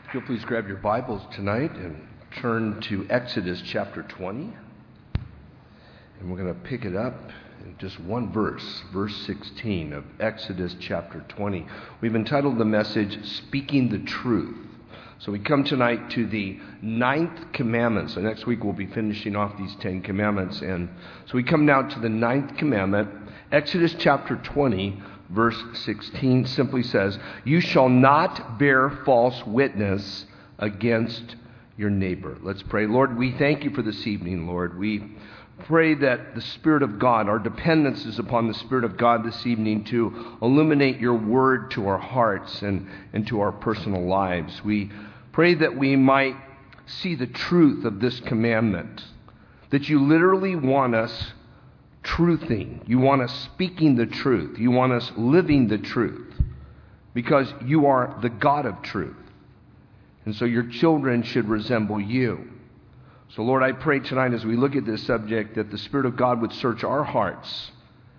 If you'll please grab your Bibles tonight and turn to Exodus chapter 20. And we're going to pick it up in just one verse, verse 16 of Exodus chapter 20. We've entitled the message, Speaking the Truth. So we come tonight to the 9th commandment. So next week we'll be finishing off these 10 commandments. And so we come now to the 9th commandment. Exodus chapter 20, verse 16 simply says, "You shall not bear false witness against your neighbor." Let's pray. Lord, we thank you for this evening, Lord. We pray that the Spirit of God, our dependence is upon the Spirit of God this evening to illuminate your word to our hearts and to our personal lives. We pray that we might see the truth of this commandment, that you literally want us truthing. You want us speaking the truth. You want us living the truth because you are the God of truth. And so your children should resemble you. So Lord, I pray tonight as we look at this subject that the Spirit of God would search our hearts.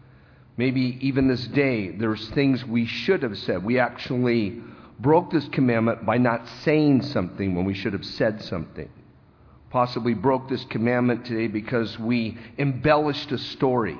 Maybe even this day there's things we should have said. We actually broke this commandment by not saying something when we should have said something. Possibly broke this commandment today because we embellished a story,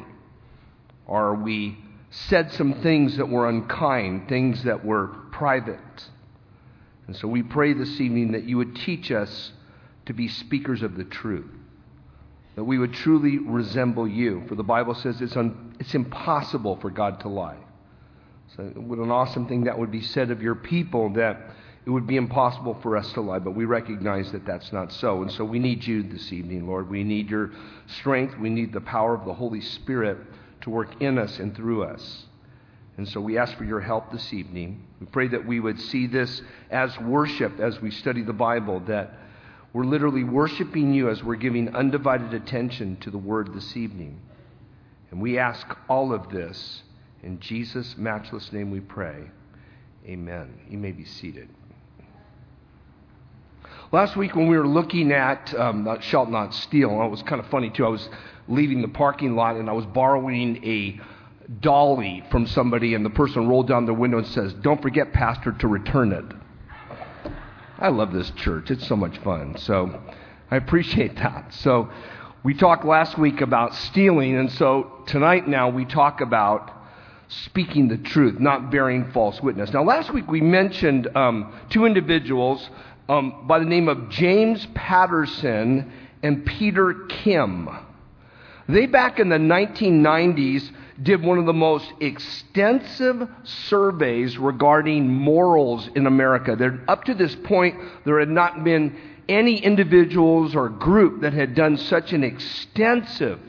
or we said some things that were unkind, things that were private. And so we pray this evening that you would teach us to be speakers of the truth, that we would truly resemble you. For the Bible says it's impossible for God to lie. So what an awesome thing that would be said of your people, that it would be impossible for us to lie, but we recognize that that's not so. And so we need you this evening, Lord. We need your strength. We need the power of the Holy Spirit to work in us and through us. And so we ask for your help this evening. We pray that we would see this as worship as we study the Bible, that we're literally worshiping you as we're giving undivided attention to the word this evening. And we ask all of this in Jesus' matchless name we pray. Amen. You may be seated. Last week when we were looking at Shalt Not Steal, it was kind of funny too. I was leaving the parking lot and I was borrowing a dolly from somebody, and the person rolled down their window and says, "Don't forget, Pastor, to return it." I love this church. It's so much fun. So I appreciate that. So we talked last week about stealing, and so tonight now we talk about speaking the truth, not bearing false witness. Now last week we mentioned two individuals by the name of James Patterson and Peter Kim. They, back in the 1990s, did one of the most extensive surveys regarding morals in America. Up to this point, there had not been any individuals or group that had done such an extensive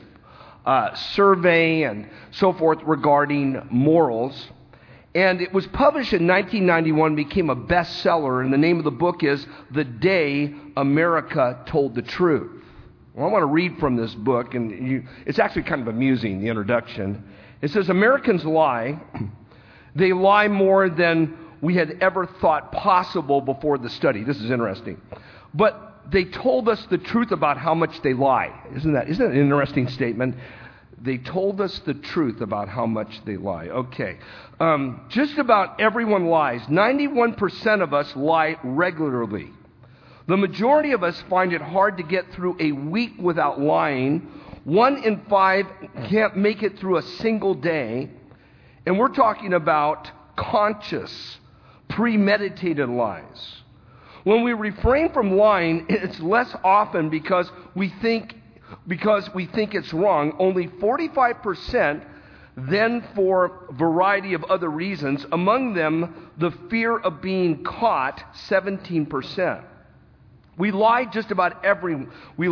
survey and so forth regarding morals. And it was published in 1991, became a bestseller, and the name of the book is The Day America Told the Truth. Well, I want to read from this book, and it's actually kind of amusing, the introduction. It says, "Americans lie. They lie more than we had ever thought possible before the study." This is interesting. But they told us the truth about how much they lie. Isn't that an interesting statement? They told us the truth about how much they lie. Okay. Just about everyone lies. 91% of us lie regularly. The majority of us find it hard to get through a week without lying. 1 in 5 can't make it through a single day. And we're talking about conscious, premeditated lies. When we refrain from lying, it's less often because we think it's wrong. Only 45%, then for a variety of other reasons, among them the fear of being caught, 17%. We lie just about everyone,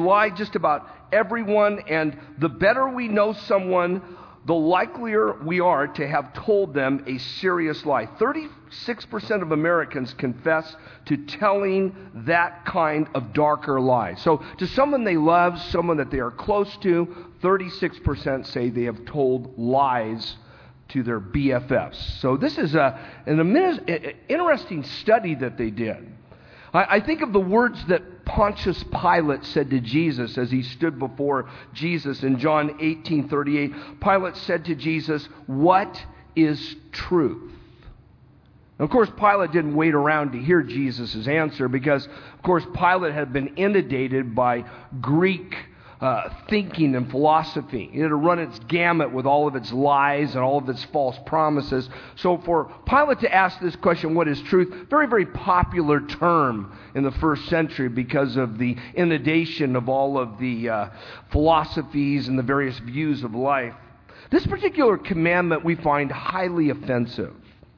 and the better we know someone, the likelier we are to have told them a serious lie. 36% of Americans confess to telling that kind of darker lie. So to someone they love, someone that they are close to, 36% say they have told lies to their BFFs. So this is an interesting study that they did. I think of the words that Pontius Pilate said to Jesus as he stood before Jesus in John 18:38. Pilate said to Jesus, "What is truth?" Of course, Pilate didn't wait around to hear Jesus' answer because, of course, Pilate had been inundated by Greek thinking and philosophy. It had run its gamut with all of its lies and all of its false promises. So for Pilate to ask this question, what is truth? Very, very popular term in the first century because of the inundation of all of the philosophies and the various views of life. This particular commandment we find highly offensive.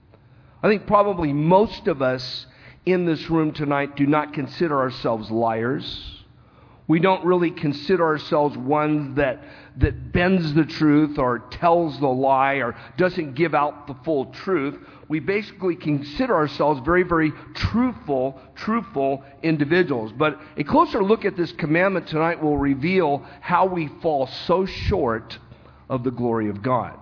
I think probably most of us in this room tonight do not consider ourselves liars. We don't really consider ourselves one that bends the truth or tells the lie or doesn't give out the full truth. We basically consider ourselves very, very truthful individuals. But a closer look at this commandment tonight will reveal how we fall so short of the glory of God.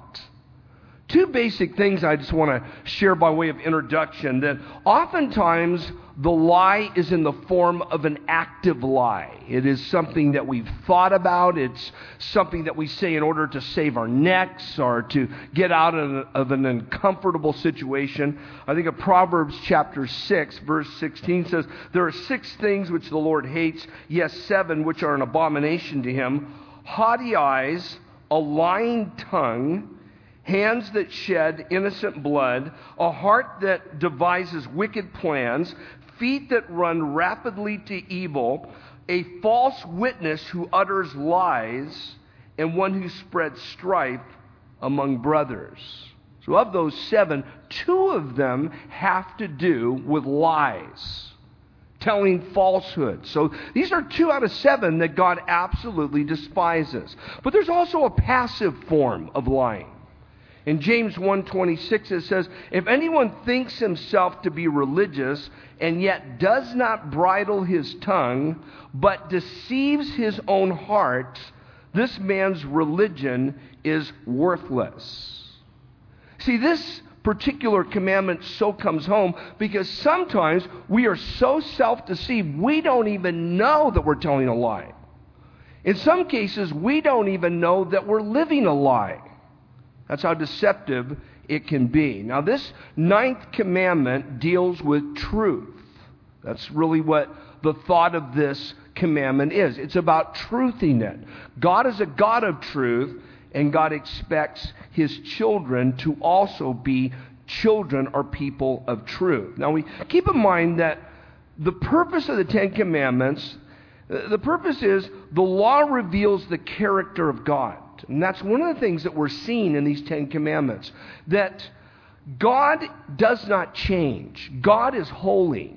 Two basic things I just want to share by way of introduction, that oftentimes the lie is in the form of an active lie. It is something that we've thought about. It's something that we say in order to save our necks or to get out of an uncomfortable situation. I think of Proverbs chapter 6, verse 16 says, "There are 6 things which the Lord hates, yes, 7 which are an abomination to him: haughty eyes, a lying tongue, hands that shed innocent blood, a heart that devises wicked plans, feet that run rapidly to evil, a false witness who utters lies, and one who spreads strife among brothers." So of those 7, 2 of them have to do with lies, telling falsehood. So these are 2 out of 7 that God absolutely despises. But there's also a passive form of lying. In James 1:26 it says, "If anyone thinks himself to be religious and yet does not bridle his tongue, but deceives his own heart, this man's religion is worthless." See, this particular commandment so comes home because sometimes we are so self-deceived we don't even know that we're telling a lie. In some cases, we don't even know that we're living a lie. That's how deceptive it can be. Now, this 9th commandment deals with truth. That's really what the thought of this commandment is. It's about truthing it. God is a God of truth, and God expects His children to also be children or people of truth. Now, we keep in mind that the purpose of the 10 Commandments, the purpose is the law reveals the character of God. And that's one of the things that we're seeing in these 10 Commandments, that God does not change. God is holy.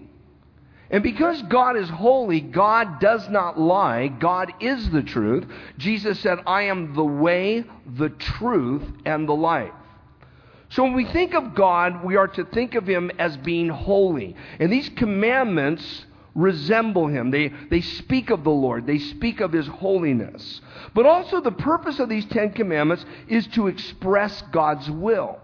And because God is holy, God does not lie. God is the truth. Jesus said, "I am the way, the truth, and the life." So when we think of God, we are to think of Him as being holy. And these commandments resemble Him. They speak of the Lord. They speak of His holiness. But also the purpose of these 10 Commandments is to express God's will.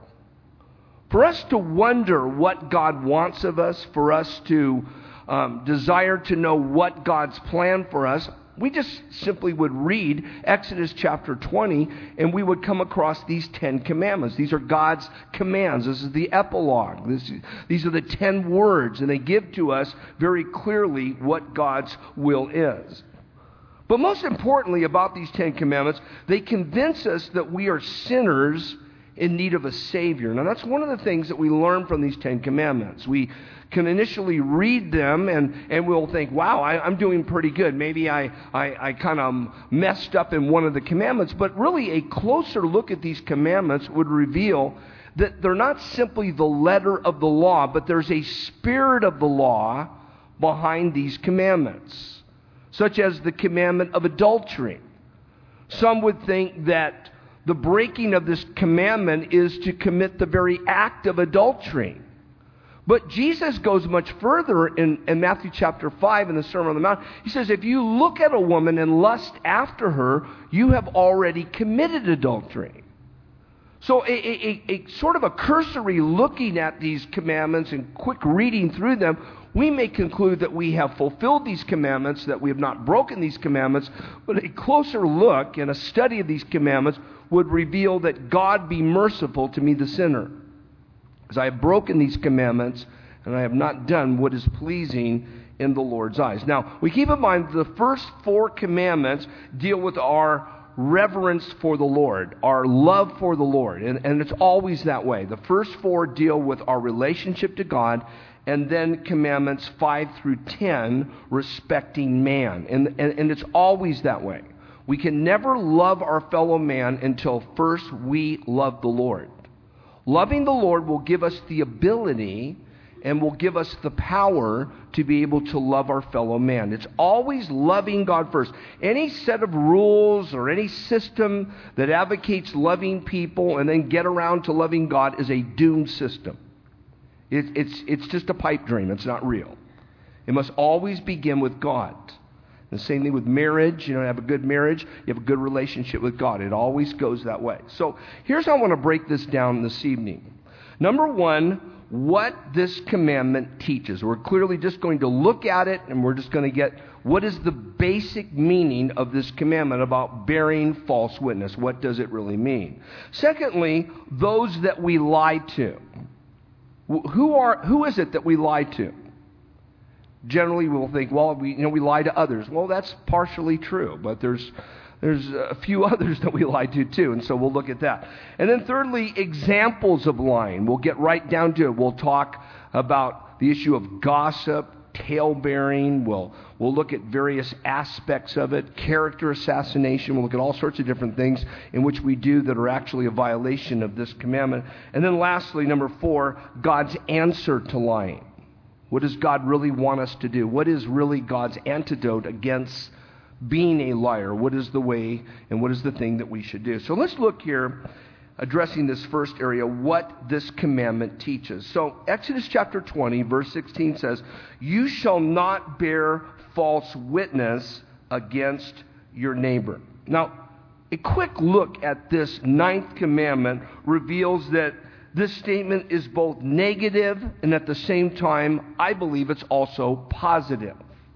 For us to wonder what God wants of us, for us to desire to know what God's plan for us, we just simply would read Exodus chapter 20 and we would come across these 10 commandments. These are God's commands. This is the epilogue. These are the 10 words, and they give to us very clearly what God's will is. But most importantly about these 10 commandments, they convince us that we are sinners in need of a Savior. Now that's one of the things that we learn from these 10 commandments. We can initially read them and we'll think, wow, I'm doing pretty good. Maybe I kind of messed up in one of the commandments. But really a closer look at these commandments would reveal that they're not simply the letter of the law, but there's a spirit of the law behind these commandments, such as the commandment of adultery. Some would think that the breaking of this commandment is to commit the very act of adultery. But Jesus goes much further in Matthew chapter 5 in the Sermon on the Mount. He says, if you look at a woman and lust after her, you have already committed adultery. So a sort of a cursory looking at these commandments and quick reading through them, we may conclude that we have fulfilled these commandments, that we have not broken these commandments, but a closer look and a study of these commandments would reveal that God be merciful to me, the sinner. As I have broken these commandments, and I have not done what is pleasing in the Lord's eyes. Now, we keep in mind the first 4 commandments deal with our reverence for the Lord, our love for the Lord. And it's always that way. The first 4 deal with our relationship to God, and then commandments 5 through 10 respecting man. And it's always that way. We can never love our fellow man until first we love the Lord. Loving the Lord will give us the ability and will give us the power to be able to love our fellow man. It's always loving God first. Any set of rules or any system that advocates loving people and then get around to loving God is a doomed system. It's just a pipe dream. It's not real. It must always begin with God. The same thing with marriage. You have a good marriage, you have a good relationship with God. It always goes that way. So here's how I want to break this down this evening. Number 1, what this commandment teaches. We're clearly just going to look at it, and we're just going to get what is the basic meaning of this commandment about bearing false witness. What does it really mean? Secondly, those that we lie to. Who is it that we lie to? Generally, we'll think, well, we lie to others. Well, that's partially true, but there's a few others that we lie to too, and so we'll look at that. And then thirdly, examples of lying. We'll get right down to it. We'll talk about the issue of gossip, tale-bearing. We'll look at various aspects of it, character assassination. We'll look at all sorts of different things in which we do that are actually a violation of this commandment. And then lastly, number 4, God's answer to lying. What does God really want us to do? What is really God's antidote against being a liar? What is the way and what is the thing that we should do? So let's look here, addressing this first area, what this commandment teaches. So Exodus chapter 20, verse 16 says, "You shall not bear false witness against your neighbor." Now, a quick look at this 9th commandment reveals that this statement is both negative and at the same time, I believe it's also positive.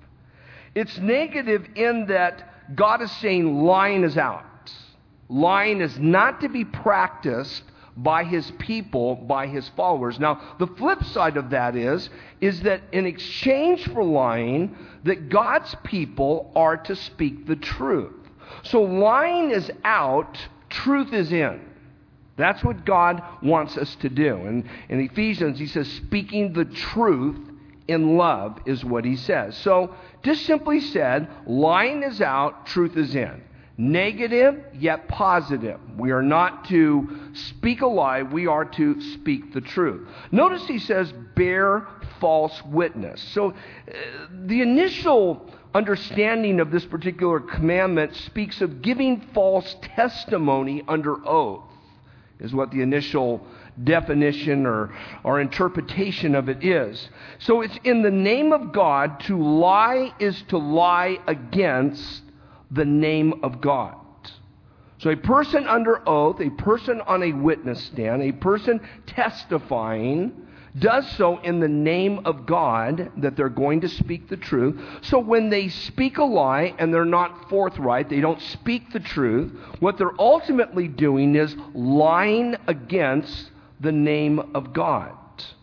It's negative in that God is saying lying is out. Lying is not to be practiced by His people, by His followers. Now, the flip side of that is that in exchange for lying, that God's people are to speak the truth. So lying is out, truth is in. That's what God wants us to do. And in Ephesians, he says, speaking the truth in love is what he says. So, just simply said, lying is out, truth is in. Negative, yet positive. We are not to speak a lie, we are to speak the truth. Notice he says, bear false witness. So, the initial understanding of this particular commandment speaks of giving false testimony under oath, is what the initial definition or interpretation of it is. So it's in the name of God. To lie is to lie against the name of God. So a person under oath, a person on a witness stand, a person testifying, does so in the name of God, that they're going to speak the truth. So when they speak a lie and they're not forthright, they don't speak the truth, what they're ultimately doing is lying against the name of God.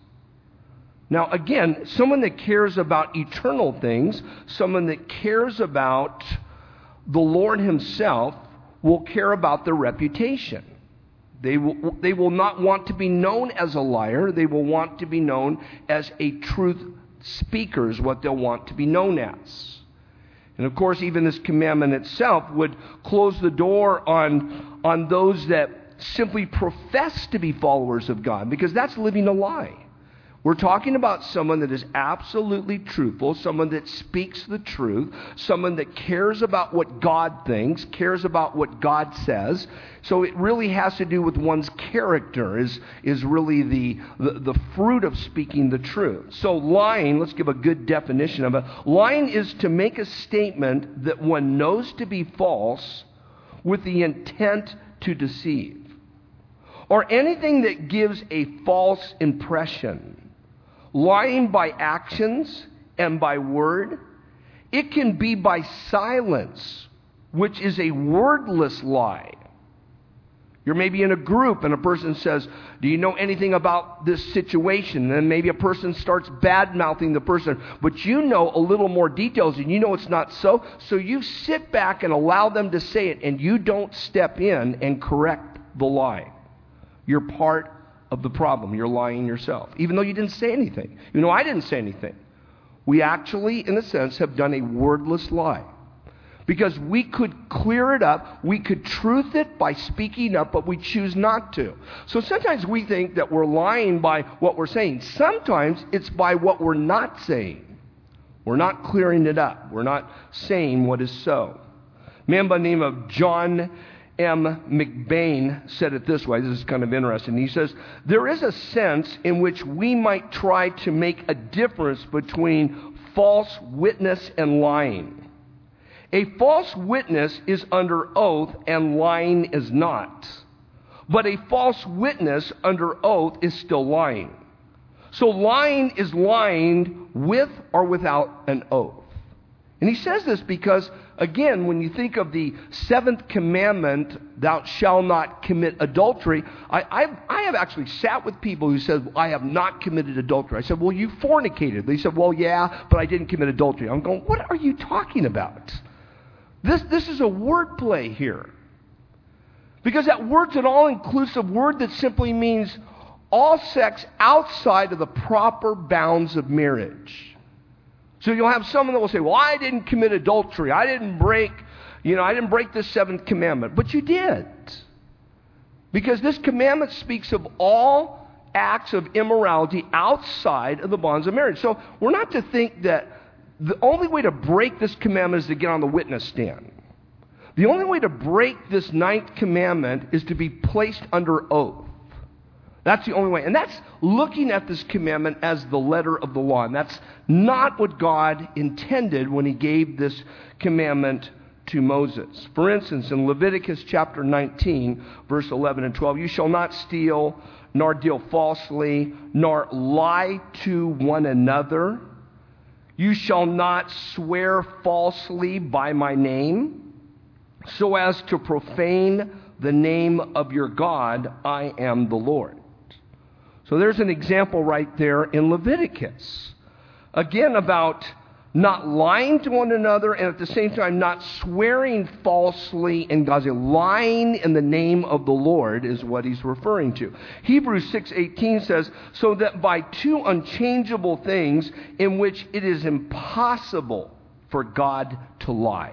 Now again, someone that cares about eternal things, someone that cares about the Lord Himself, will care about their reputation. They will not want to be known as a liar. They will want to be known as a truth speaker, is what they'll want to be known as. And of course, even this commandment itself would close the door on those that simply profess to be followers of God, because that's living a lie. We're talking about someone that is absolutely truthful, someone that speaks the truth, someone that cares about what God thinks, cares about what God says. So it really has to do with one's character, is really the fruit of speaking the truth. So lying, let's give a good definition of it. Lying is to make a statement that one knows to be false with the intent to deceive, or anything that gives a false impression. Lying by actions and by word. It can be by silence, which is a wordless lie. You're maybe in a group and a person says, do you know anything about this situation? And then maybe a person starts bad-mouthing the person, but you know a little more details and you know it's not so. So you sit back and allow them to say it, and you don't step in and correct the lie. You're part of the problem. You're lying yourself, even though you didn't say anything. You know, I didn't say anything. We actually, in a sense, have done a wordless lie. Because we could clear it up, we could truth it by speaking up, but we choose not to. So sometimes we think that we're lying by what we're saying. Sometimes it's by what we're not saying. We're not clearing it up. We're not saying what is so. A man by the name of John M. McBain said it this way. This is kind of interesting. He says, there is a sense in which we might try to make a difference between false witness and lying. A false witness is under oath and lying is not. But a false witness under oath is still lying. So lying is lying with or without an oath. And he says this because, again, when you think of the seventh commandment, thou shalt not commit adultery, I have actually sat with people who said, I have not committed adultery. I said, well, you fornicated. They said, well, yeah, but I didn't commit adultery. I'm going, what are you talking about? This is a word play here. Because that word's an all-inclusive word that simply means all sex outside of the proper bounds of marriage. So you'll have someone that will say, well, I didn't commit adultery. I didn't break the seventh commandment. But you did. Because this commandment speaks of all acts of immorality outside of the bonds of marriage. So we're not to think that the only way to break this commandment is to get on the witness stand. The only way to break this ninth commandment is to be placed under oath. That's the only way. And that's looking at this commandment as the letter of the law. And that's not what God intended when he gave this commandment to Moses. For instance, in Leviticus chapter 19, verse 11 and 12, you shall not steal, nor deal falsely, nor lie to one another. You shall not swear falsely by my name, so as to profane the name of your God. I am the Lord. So there's an example right there in Leviticus. Again, about not lying to one another and at the same time not swearing falsely in God's name. Lying in the name of the Lord is what he's referring to. Hebrews 6:18 says, so that by two unchangeable things in which it is impossible for God to lie.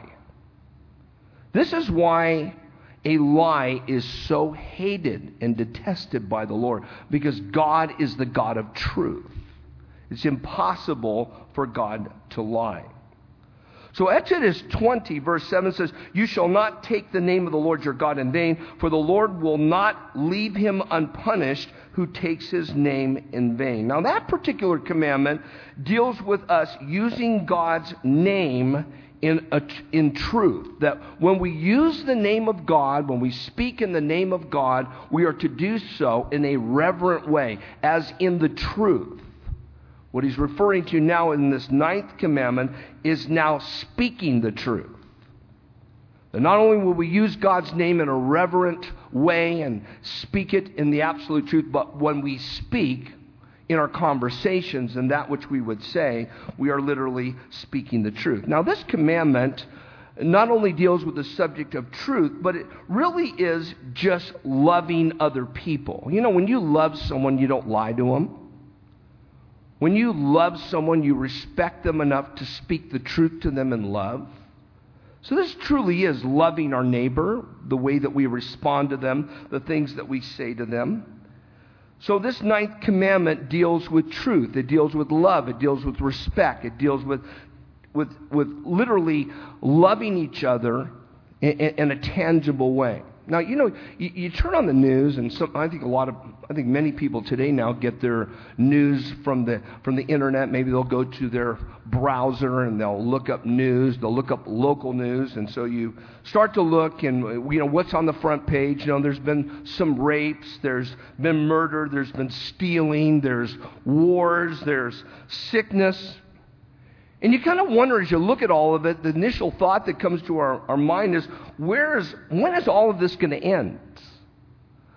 This is why a lie is so hated and detested by the Lord, because God is the God of truth. It's impossible for God to lie. So Exodus 20, verse 7 says, you shall not take the name of the Lord your God in vain, for the Lord will not leave him unpunished who takes his name in vain. Now that particular commandment deals with us using God's name in truth. That when we use the name of God, when we speak in the name of God, we are to do so in a reverent way, as in the truth. What he's referring to now in this ninth commandment is now speaking the truth. And not only will we use God's name in a reverent way and speak it in the absolute truth, but when we speak in our conversations and that which we would say, we are literally speaking the truth. Now, this commandment not only deals with the subject of truth, but it really is just loving other people. You know, when you love someone, you don't lie to them. When you love someone, you respect them enough to speak the truth to them in love. So this truly is loving our neighbor, the way that we respond to them, the things that we say to them. So this ninth commandment deals with truth. It deals with love. It deals with respect. It deals with literally loving each other in a tangible way. Now, you know, you turn on the news, and I think many people today now get their news from the internet. Maybe they'll go to their browser and they'll look up news. They'll look up local news, and so you start to look, and you know what's on the front page. You know, there's been some rapes, there's been murder, there's been stealing, there's wars, there's sickness. And you kind of wonder as you look at all of it, the initial thought that comes to our mind is, when is all of this going to end?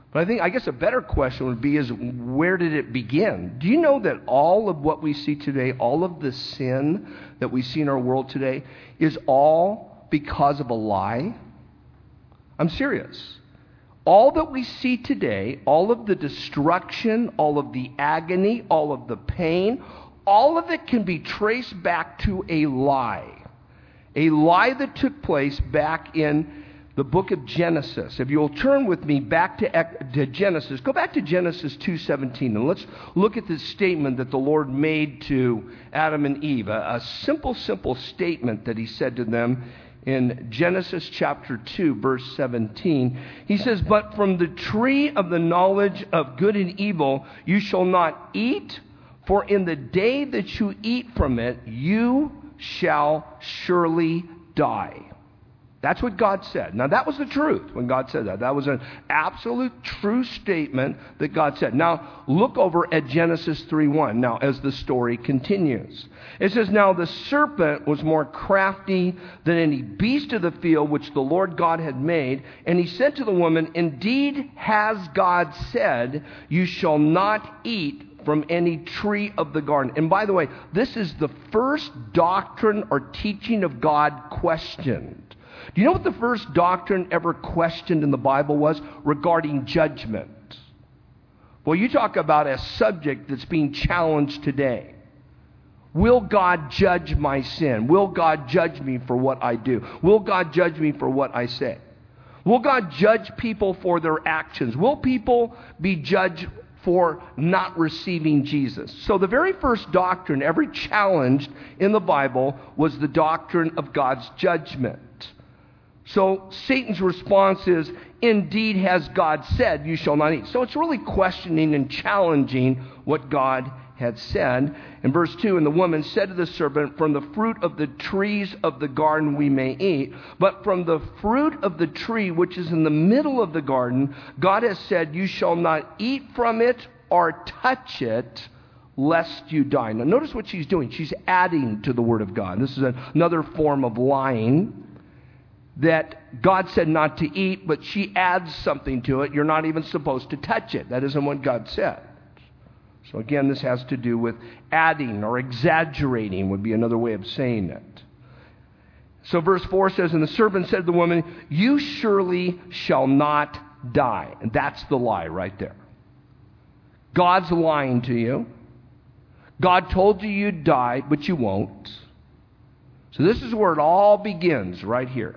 But I guess a better question would be is, where did it begin? Do you know that all of what we see today, all of the sin that we see in our world today, is all because of a lie? I'm serious. All that we see today, all of the destruction, all of the agony, all of the pain, all of it can be traced back to a lie. A lie that took place back in the book of Genesis. If you'll turn with me back to Genesis, go back to Genesis 2:17, and let's look at this statement that the Lord made to Adam and Eve. A simple statement that he said to them in Genesis chapter 2, verse 17. He says, "But from the tree of the knowledge of good and evil you shall not eat, for in the day that you eat from it, you shall surely die." That's what God said. Now, that was the truth when God said that. That was an absolute true statement that God said. Now, look over at Genesis 3:1. Now, as the story continues. It says, "Now the serpent was more crafty than any beast of the field which the Lord God had made. And he said to the woman, 'Indeed has God said, you shall not eat from any tree of the garden.'" And by the way, this is the first doctrine or teaching of God questioned. Do you know what the first doctrine ever questioned in the Bible was? Regarding judgment. Well, you talk about a subject that's being challenged today. Will God judge my sin? Will God judge me for what I do? Will God judge me for what I say? Will God judge people for their actions? Will people be judged for not receiving Jesus? So the very first doctrine ever challenged in the Bible was the doctrine of God's judgment. So Satan's response is, "Indeed has God said, you shall not eat." So it's really questioning and challenging what God had said. In verse 2, "And the woman said to the serpent, 'From the fruit of the trees of the garden we may eat, but from the fruit of the tree which is in the middle of the garden, God has said, you shall not eat from it or touch it, lest you die.'" Now notice what she's doing. She's adding to the word of God. This is another form of lying. That God said not to eat, but she adds something to it. You're not even supposed to touch it. That isn't what God said. So again, this has to do with adding or exaggerating would be another way of saying it. So verse 4 says, "And the serpent said to the woman, you surely shall not die." And that's the lie right there. God's lying to you. God told you you'd die, but you won't. So this is where it all begins, right here.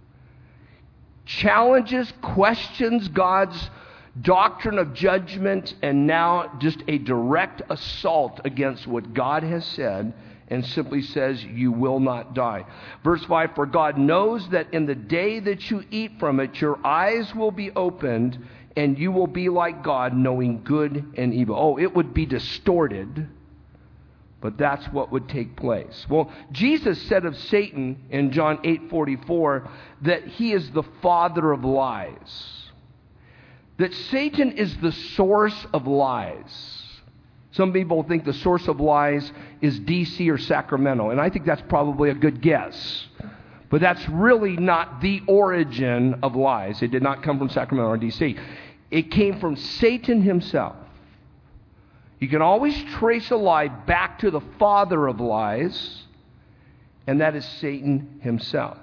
Challenges, questions God's doctrine of judgment, and now just a direct assault against what God has said, and simply says, you will not die. Verse 5, "For God knows that in the day that you eat from it, your eyes will be opened, and you will be like God, knowing good and evil." Oh, it would be distorted, but that's what would take place. Well, Jesus said of Satan in John 8:44 that he is the father of lies. That Satan is the source of lies. Some people think the source of lies is D.C. or Sacramento, and I think that's probably a good guess. But that's really not the origin of lies. It did not come from Sacramento or D.C. It came from Satan himself. You can always trace a lie back to the father of lies, and that is Satan himself.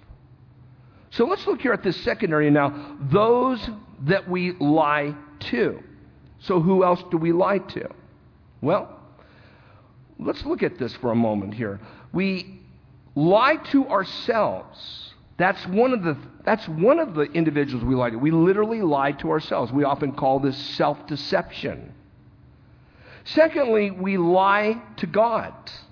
So let's look here at this second area now. Those that we lie to. So who else do we lie to? Well, let's look at this for a moment here. We lie to ourselves. That's one of the individuals we lie to. We literally lie to ourselves. We often call this self-deception. Secondly, we lie to God.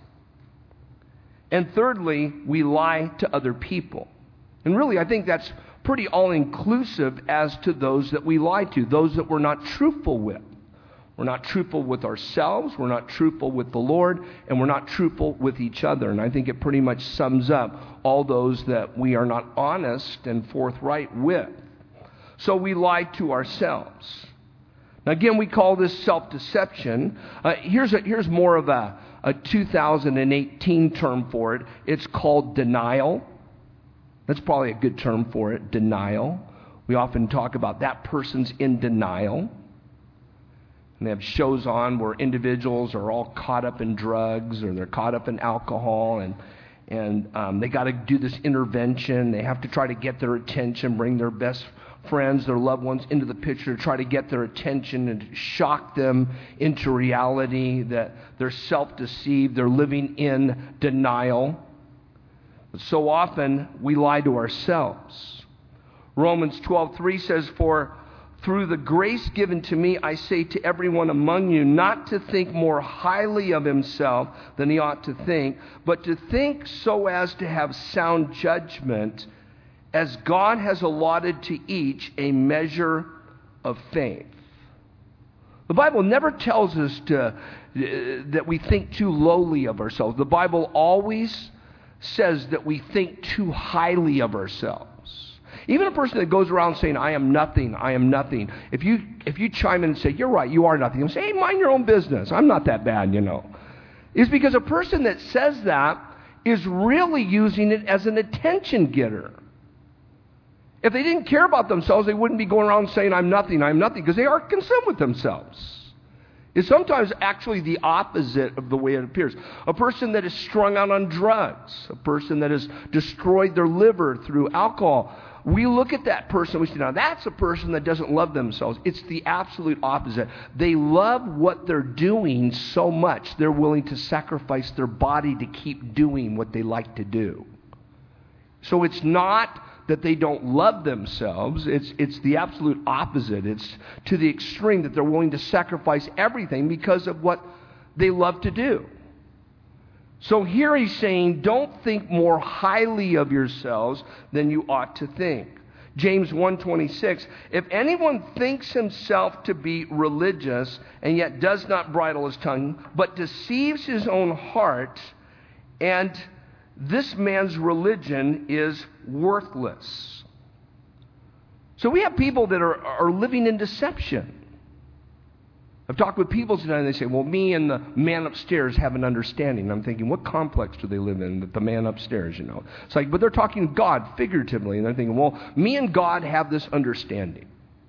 And thirdly, we lie to other people. And really, I think that's pretty all-inclusive as to those that we lie to, those that we're not truthful with. We're not truthful with ourselves, we're not truthful with the Lord, and we're not truthful with each other. And I think it pretty much sums up all those that we are not honest and forthright with. So we lie to ourselves. Now again, we call this self-deception. Here's more of a 2018 term for it. It's called denial. That's probably a good term for it, denial. We often talk about that person's in denial. And they have shows on where individuals are all caught up in drugs or they're caught up in alcohol, and they got to do this intervention. They have to try to get their attention, bring their best friends, their loved ones into the picture to try to get their attention and shock them into reality that they're self-deceived, they're living in denial. But so often we lie to ourselves. Romans 12:3 says, "For through the grace given to me, I say to everyone among you, not to think more highly of himself than he ought to think, but to think so as to have sound judgment, as God has allotted to each a measure of faith." The Bible never tells us that we think too lowly of ourselves. The Bible always says that we think too highly of ourselves. Even a person that goes around saying, "I am nothing, I am nothing." If you chime in and say, "You're right, you are nothing," and say, "Hey, mind your own business. I'm not that bad, you know." It's because a person that says that is really using it as an attention getter. If they didn't care about themselves, they wouldn't be going around saying, "I'm nothing, because they are consumed with themselves. It's sometimes actually the opposite of the way it appears. A person that is strung out on drugs, a person that has destroyed their liver through alcohol, we look at that person, we say, now that's a person that doesn't love themselves. It's the absolute opposite. They love what they're doing so much, they're willing to sacrifice their body to keep doing what they like to do. So it's not that they don't love themselves, it's the absolute opposite. It's to the extreme that they're willing to sacrifice everything because of what they love to do. So here he's saying, don't think more highly of yourselves than you ought to think. James 1:26, if anyone thinks himself to be religious and yet does not bridle his tongue, but deceives his own heart, and this man's religion is worthless. So we have people that are living in deception. I've talked with people tonight and they say, well, me and the man upstairs have an understanding. I'm thinking, what complex do they live in that the man upstairs, you know? It's like, but they're talking God figuratively, and they're thinking, well, me and God have this understanding.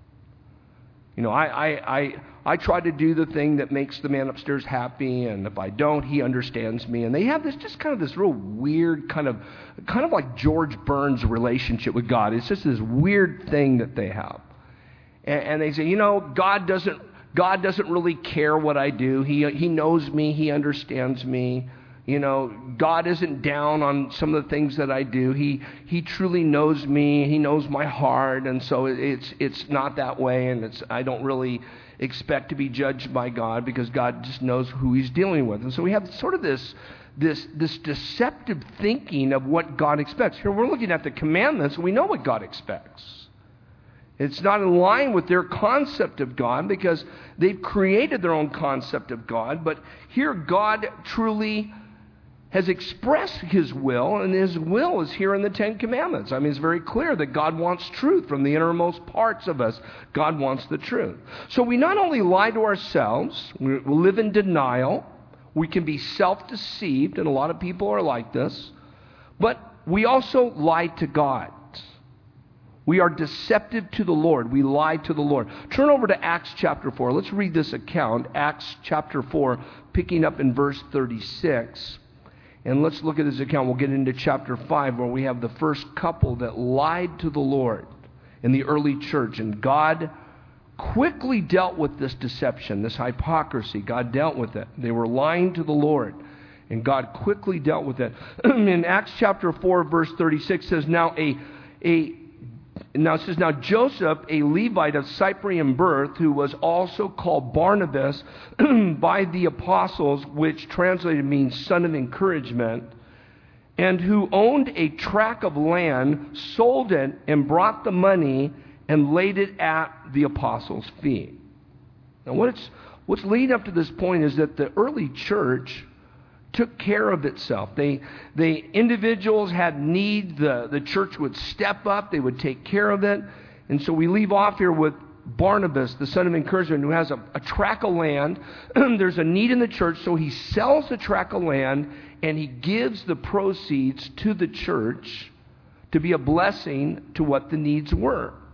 You know, I try to do the thing that makes the man upstairs happy, and if I don't, he understands me. And they have this just kind of this real weird kind of like George Burns' relationship with God. It's just this weird thing that they have. And they say, you know, God doesn't really care what I do. He knows me. He understands me. You know, God isn't down on some of the things that I do. He truly knows me. He knows my heart, and so it's not that way. And I don't really expect to be judged by God because God just knows who He's dealing with. And so we have sort of this deceptive thinking of what God expects. Here we're looking at the commandments, and we know what God expects. It's not in line with their concept of God because they've created their own concept of God. But here God truly has expressed His will, and His will is here in the Ten Commandments. I mean, it's very clear that God wants truth from the innermost parts of us. God wants the truth. So we not only lie to ourselves, we live in denial, we can be self-deceived, and a lot of people are like this, but we also lie to God. We are deceptive to the Lord. We lie to the Lord. Turn over to Acts chapter 4. Let's read this account. Acts chapter 4, picking up in verse 36. And let's look at this account. We'll get into chapter 5 where we have the first couple that lied to the Lord in the early church. And God quickly dealt with this deception, this hypocrisy. God dealt with it. They were lying to the Lord. And God quickly dealt with it. In Acts chapter 4, verse 36 says, Now Joseph, a Levite of Cyprian birth, who was also called Barnabas by the apostles, which translated means son of encouragement, and who owned a tract of land, sold it and brought the money and laid it at the apostles' feet. Now what's leading up to this point is that the early church took care of itself. Individuals had need. The church would step up. They would take care of it. And so we leave off here with Barnabas, the son of encouragement, who has a tract of land. There's a need in the church, so he sells the tract of land and he gives the proceeds to the church to be a blessing to what the needs were.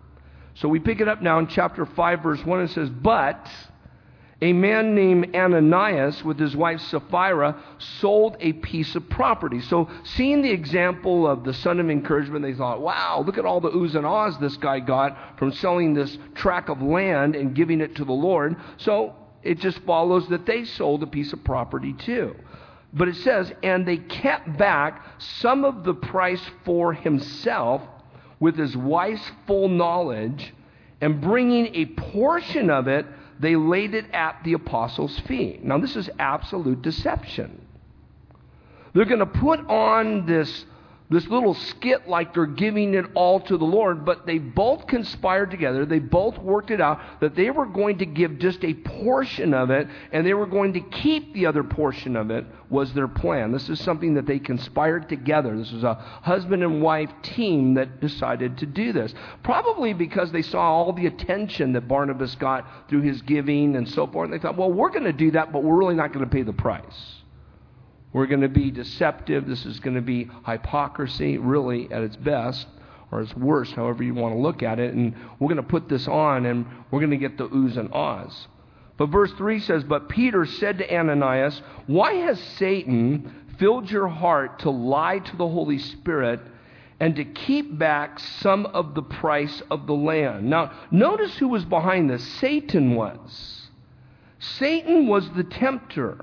So we pick it up now in chapter 5, verse 1. It says, "But a man named Ananias with his wife Sapphira sold a piece of property." So seeing the example of the son of encouragement, they thought, wow, look at all the oohs and ahs this guy got from selling this tract of land and giving it to the Lord. So it just follows that they sold a piece of property too. But it says, "And they kept back some of the price for himself with his wife's full knowledge, and bringing a portion of it, they laid it at the apostles' feet." Now this is absolute deception. They're going to put on this little skit like they're giving it all to the Lord, but they both conspired together. They both worked it out that they were going to give just a portion of it, and they were going to keep the other portion of it, was their plan. This is something that they conspired together. This was a husband and wife team that decided to do this. Probably because they saw all the attention that Barnabas got through his giving and so forth. And they thought, well, we're going to do that, but we're really not going to pay the price. We're going to be deceptive. This is going to be hypocrisy, really, at its best, or its worst, however you want to look at it. And we're going to put this on, and we're going to get the oohs and ahs. But verse 3 says, "But Peter said to Ananias, 'Why has Satan filled your heart to lie to the Holy Spirit and to keep back some of the price of the land?'" Now, notice who was behind this. Satan was. Satan was the tempter.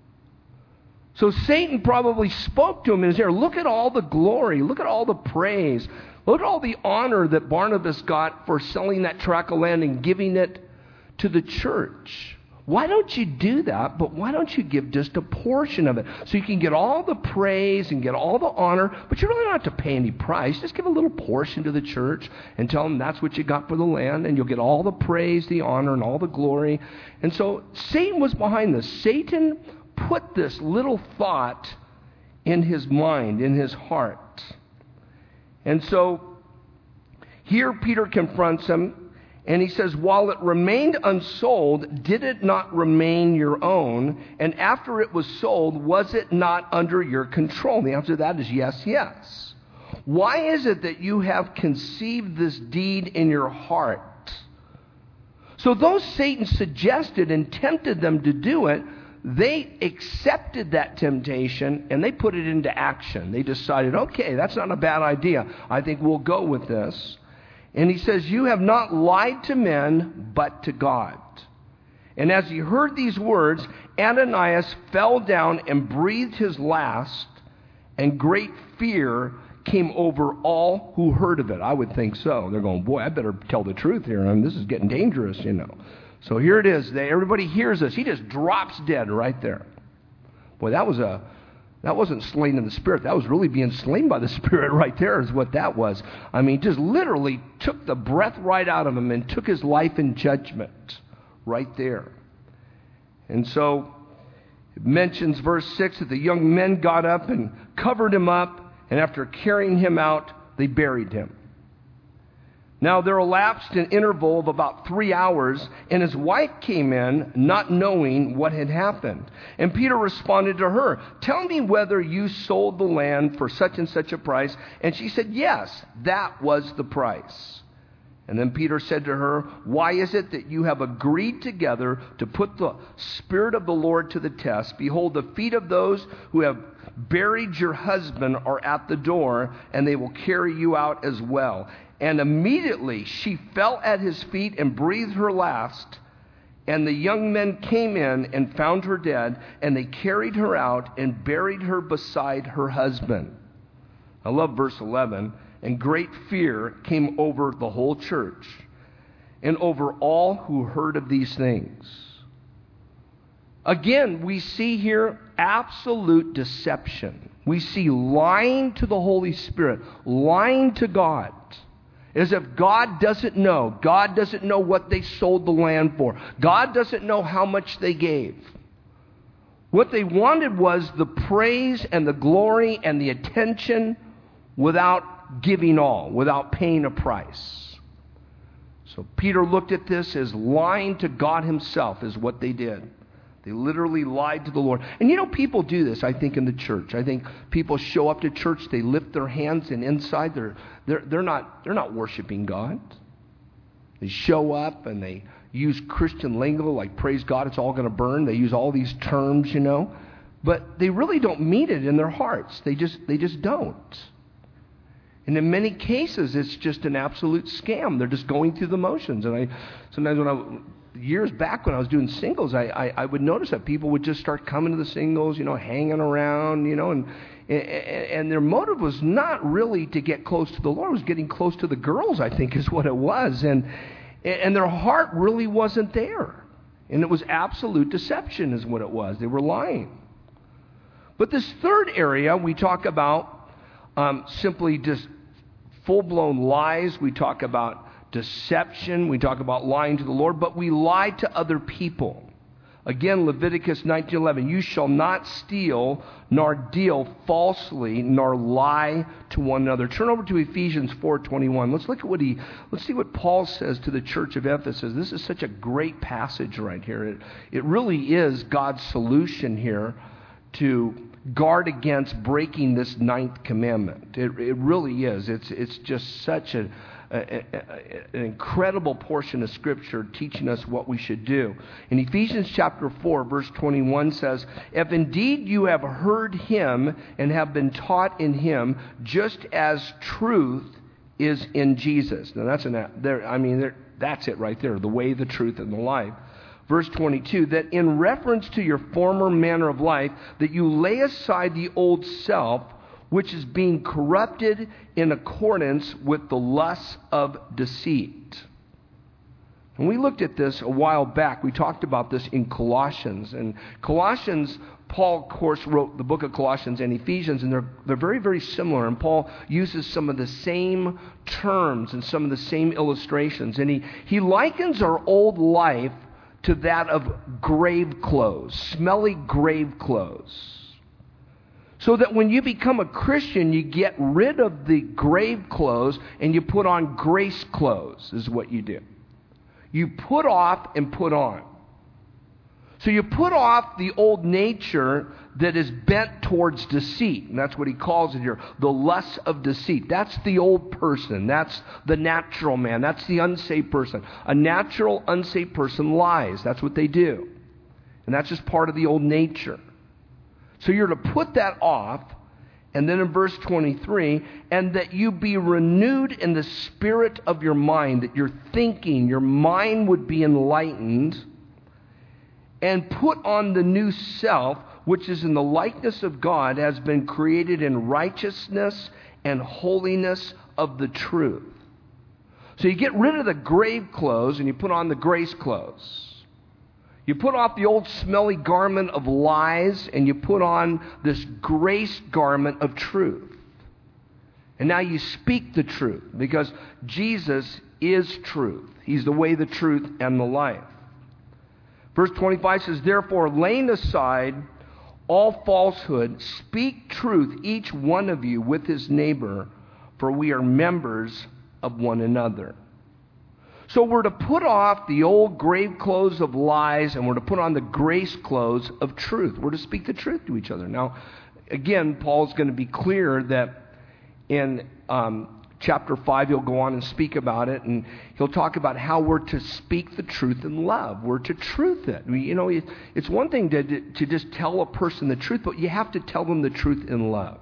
So Satan probably spoke to him in his ear. Look at all the glory. Look at all the praise. Look at all the honor that Barnabas got for selling that tract of land and giving it to the church. Why don't you do that? But why don't you give just a portion of it? So you can get all the praise and get all the honor, but you really don't have to pay any price. Just give a little portion to the church and tell them that's what you got for the land, and you'll get all the praise, the honor, and all the glory. And so Satan was behind this. Satan put this little thought in his mind, in his heart. And so here Peter confronts him, and he says, "While it remained unsold, did it not remain your own? And after it was sold, was it not under your control?" The answer to that is yes, yes. "Why is it that you have conceived this deed in your heart?" So though Satan suggested and tempted them to do it, they accepted that temptation and they put it into action. They decided, okay, that's not a bad idea. I think we'll go with this. And he says, "You have not lied to men, but to God." And as he heard these words, Ananias fell down and breathed his last, and great fear came over all who heard of it. I would think so. They're going, boy, I better tell the truth here. I mean, this is getting dangerous, you know. So here it is. Everybody hears this. He just drops dead right there. Boy, that wasn't slain in the Spirit. That was really being slain by the Spirit right there is what that was. I mean, just literally took the breath right out of him and took his life in judgment right there. And so it mentions verse 6 that the young men got up and covered him up, and after carrying him out, they buried him. Now there elapsed an interval of about 3 hours, and his wife came in, not knowing what had happened. And Peter responded to her, "Tell me whether you sold the land for such and such a price." And she said, "Yes, that was the price." And then Peter said to her, "Why is it that you have agreed together to put the Spirit of the Lord to the test? Behold, the feet of those who have buried your husband are at the door, and they will carry you out as well." And immediately she fell at his feet and breathed her last. And the young men came in and found her dead, and they carried her out and buried her beside her husband. I love verse 11. "And great fear came over the whole church and over all who heard of these things." Again, we see here absolute deception. We see lying to the Holy Spirit, lying to God. As if God doesn't know. God doesn't know what they sold the land for. God doesn't know how much they gave. What they wanted was the praise and the glory and the attention without giving all, without paying a price. So Peter looked at this as lying to God himself is what they did. They literally lied to the Lord. And you know, people do this, I think, in the church. I think people show up to church, they lift their hands, and inside they're not worshiping God. They show up and they use Christian lingo like, praise God, it's all going to burn. They use all these terms, but they really don't mean it in their hearts. They just don't. And in many cases, it's just an absolute scam. They're just going through the motions. And sometimes years back when I was doing singles, I would notice that people would just start coming to the singles, hanging around, and their motive was not really to get close to the Lord. It was getting close to the girls, I think, is what it was. And their heart really wasn't there. And it was absolute deception is what it was. They were lying. But this third area, we talk about simply just full-blown lies. We talk about deception. We talk about lying to the Lord, but we lie to other people. Again, Leviticus 19:11, you shall not steal, nor deal falsely, nor lie to one another. Turn over to Ephesians 4:21. Let's see what Paul says to the church of Ephesus. This is such a great passage right here. It really is God's solution here to guard against breaking this ninth commandment. It really is. It's just such an incredible portion of Scripture teaching us what we should do. In Ephesians chapter 4, verse 21 says, if indeed you have heard him and have been taught in him, just as truth is in Jesus. Now that's it right there, the way, the truth, and the life. Verse 22, that in reference to your former manner of life, that you lay aside the old self, which is being corrupted in accordance with the lusts of deceit. And we looked at this a while back. We talked about this in Colossians. And Colossians, Paul, of course, wrote the book of Colossians and Ephesians, and they're very, very similar. And Paul uses some of the same terms and some of the same illustrations. And he likens our old life to that of grave clothes, smelly grave clothes. So that when you become a Christian, you get rid of the grave clothes and you put on grace clothes, is what you do. You put off and put on. So you put off the old nature that is bent towards deceit. And that's what he calls it here, the lust of deceit. That's the old person. That's the natural man. That's the unsaved person. A natural, unsaved person lies. That's what they do. And that's just part of the old nature. So you're to put that off. And then in verse 23, and that you be renewed in the spirit of your mind, that your thinking, your mind would be enlightened, and put on the new self, which is in the likeness of God, has been created in righteousness and holiness of the truth. So you get rid of the grave clothes and you put on the grace clothes. You put off the old smelly garment of lies and you put on this grace garment of truth. And now you speak the truth because Jesus is truth. He's the way, the truth, and the life. Verse 25 says, therefore, laying aside all falsehood, speak truth, each one of you with his neighbor, for we are members of one another. So we're to put off the old grave clothes of lies, and we're to put on the grace clothes of truth. We're to speak the truth to each other. Now, again, Paul's going to be clear that in chapter 5, he'll go on and speak about it, and he'll talk about how we're to speak the truth in love. We're to truth it. It's one thing to just tell a person the truth, but you have to tell them the truth in love.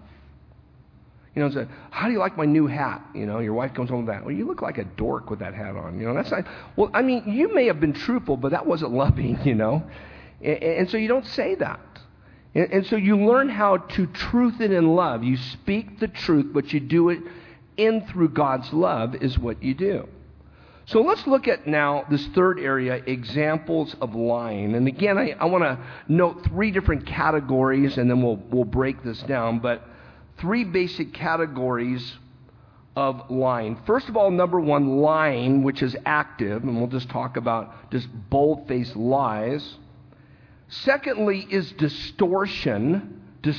Say, how do you like my new hat? Your wife comes home with that. Well, you look like a dork with that hat on. That's not. Well, you may have been truthful, but that wasn't loving. And so you don't say that. And so you learn how to truth it in love. You speak the truth, but you do it in through God's love is what you do. So let's look at now this third area, examples of lying. And again, I want to note three different categories, and then we'll break this down. But three basic categories of lying. First of all, number one, lying, which is active, and we'll just talk about just bold-faced lies. Secondly is distortion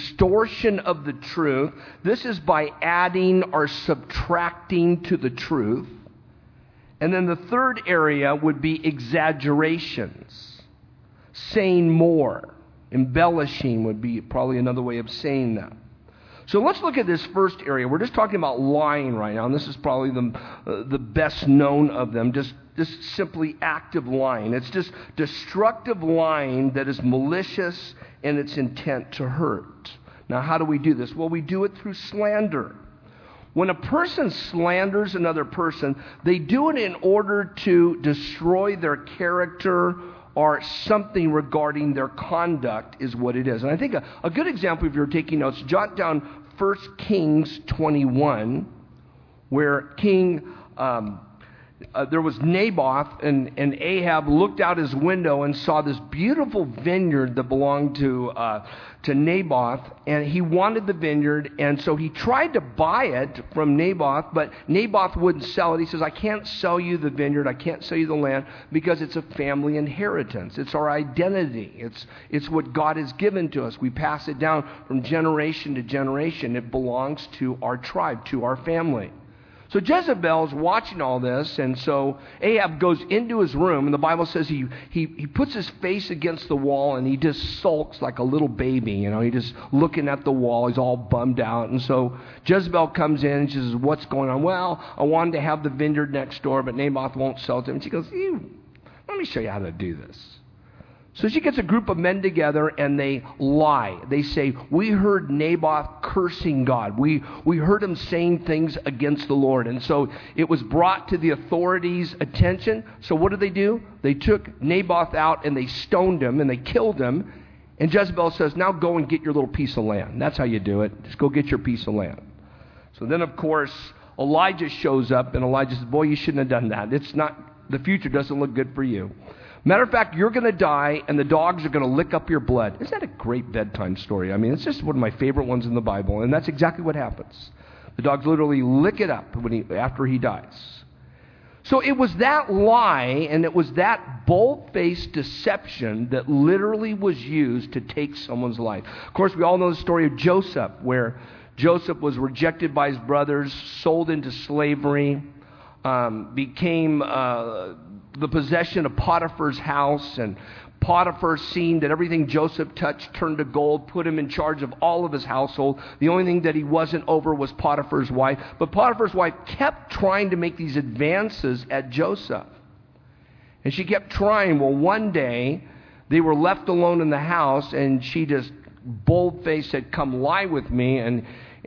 of the truth. This is by adding or subtracting to the truth. And then the third area would be exaggerations, saying more. Embellishing would be probably another way of saying that. So let's look at this first area. We're just talking about lying right now, and this is probably the best known of them. Just just simply active lying. It's just destructive lying that is malicious in its intent to hurt. Now, how do we do this? Well, we do it through slander. When a person slanders another person, they do it in order to destroy their character or something regarding their conduct is what it is. And I think a good example, if you're taking notes, jot down 1 Kings 21, where there was Naboth, and Ahab looked out his window and saw this beautiful vineyard that belonged to Naboth, and he wanted the vineyard, and so he tried to buy it from Naboth, but Naboth wouldn't sell it. He says, I can't sell you the vineyard, I can't sell you the land, because it's a family inheritance. It's our identity. It's what God has given to us. We pass it down from generation to generation. It belongs to our tribe, to our family. So Jezebel's watching all this, and so Ahab goes into his room, and the Bible says he puts his face against the wall, and he just sulks like a little baby. He's just looking at the wall. He's all bummed out. And so Jezebel comes in, and she says, what's going on? Well, I wanted to have the vineyard next door, but Naboth won't sell it to him. And she goes, let me show you how to do this. So she gets a group of men together, and they lie. They say, we heard Naboth cursing God. We heard him saying things against the Lord. And so it was brought to the authorities' attention. So what do? They took Naboth out, and they stoned him, and they killed him. And Jezebel says, now go and get your little piece of land. That's how you do it. Just go get your piece of land. So then, of course, Elijah shows up, and Elijah says, boy, you shouldn't have done that. The future doesn't look good for you. Matter of fact, you're going to die, and the dogs are going to lick up your blood. Isn't that a great bedtime story? I mean, it's just one of my favorite ones in the Bible, and that's exactly what happens. The dogs literally lick it up after he dies. So it was that lie, and it was that bold-faced deception that literally was used to take someone's life. Of course, we all know the story of Joseph, where Joseph was rejected by his brothers, sold into slavery, became the possession of Potiphar's house, and Potiphar, seeing that everything Joseph touched turned to gold, put him in charge of all of his household. The only thing that he wasn't over was Potiphar's wife. But Potiphar's wife kept trying to make these advances at Joseph. And she kept trying. Well, one day, they were left alone in the house, and she just bold-faced said, come lie with me, and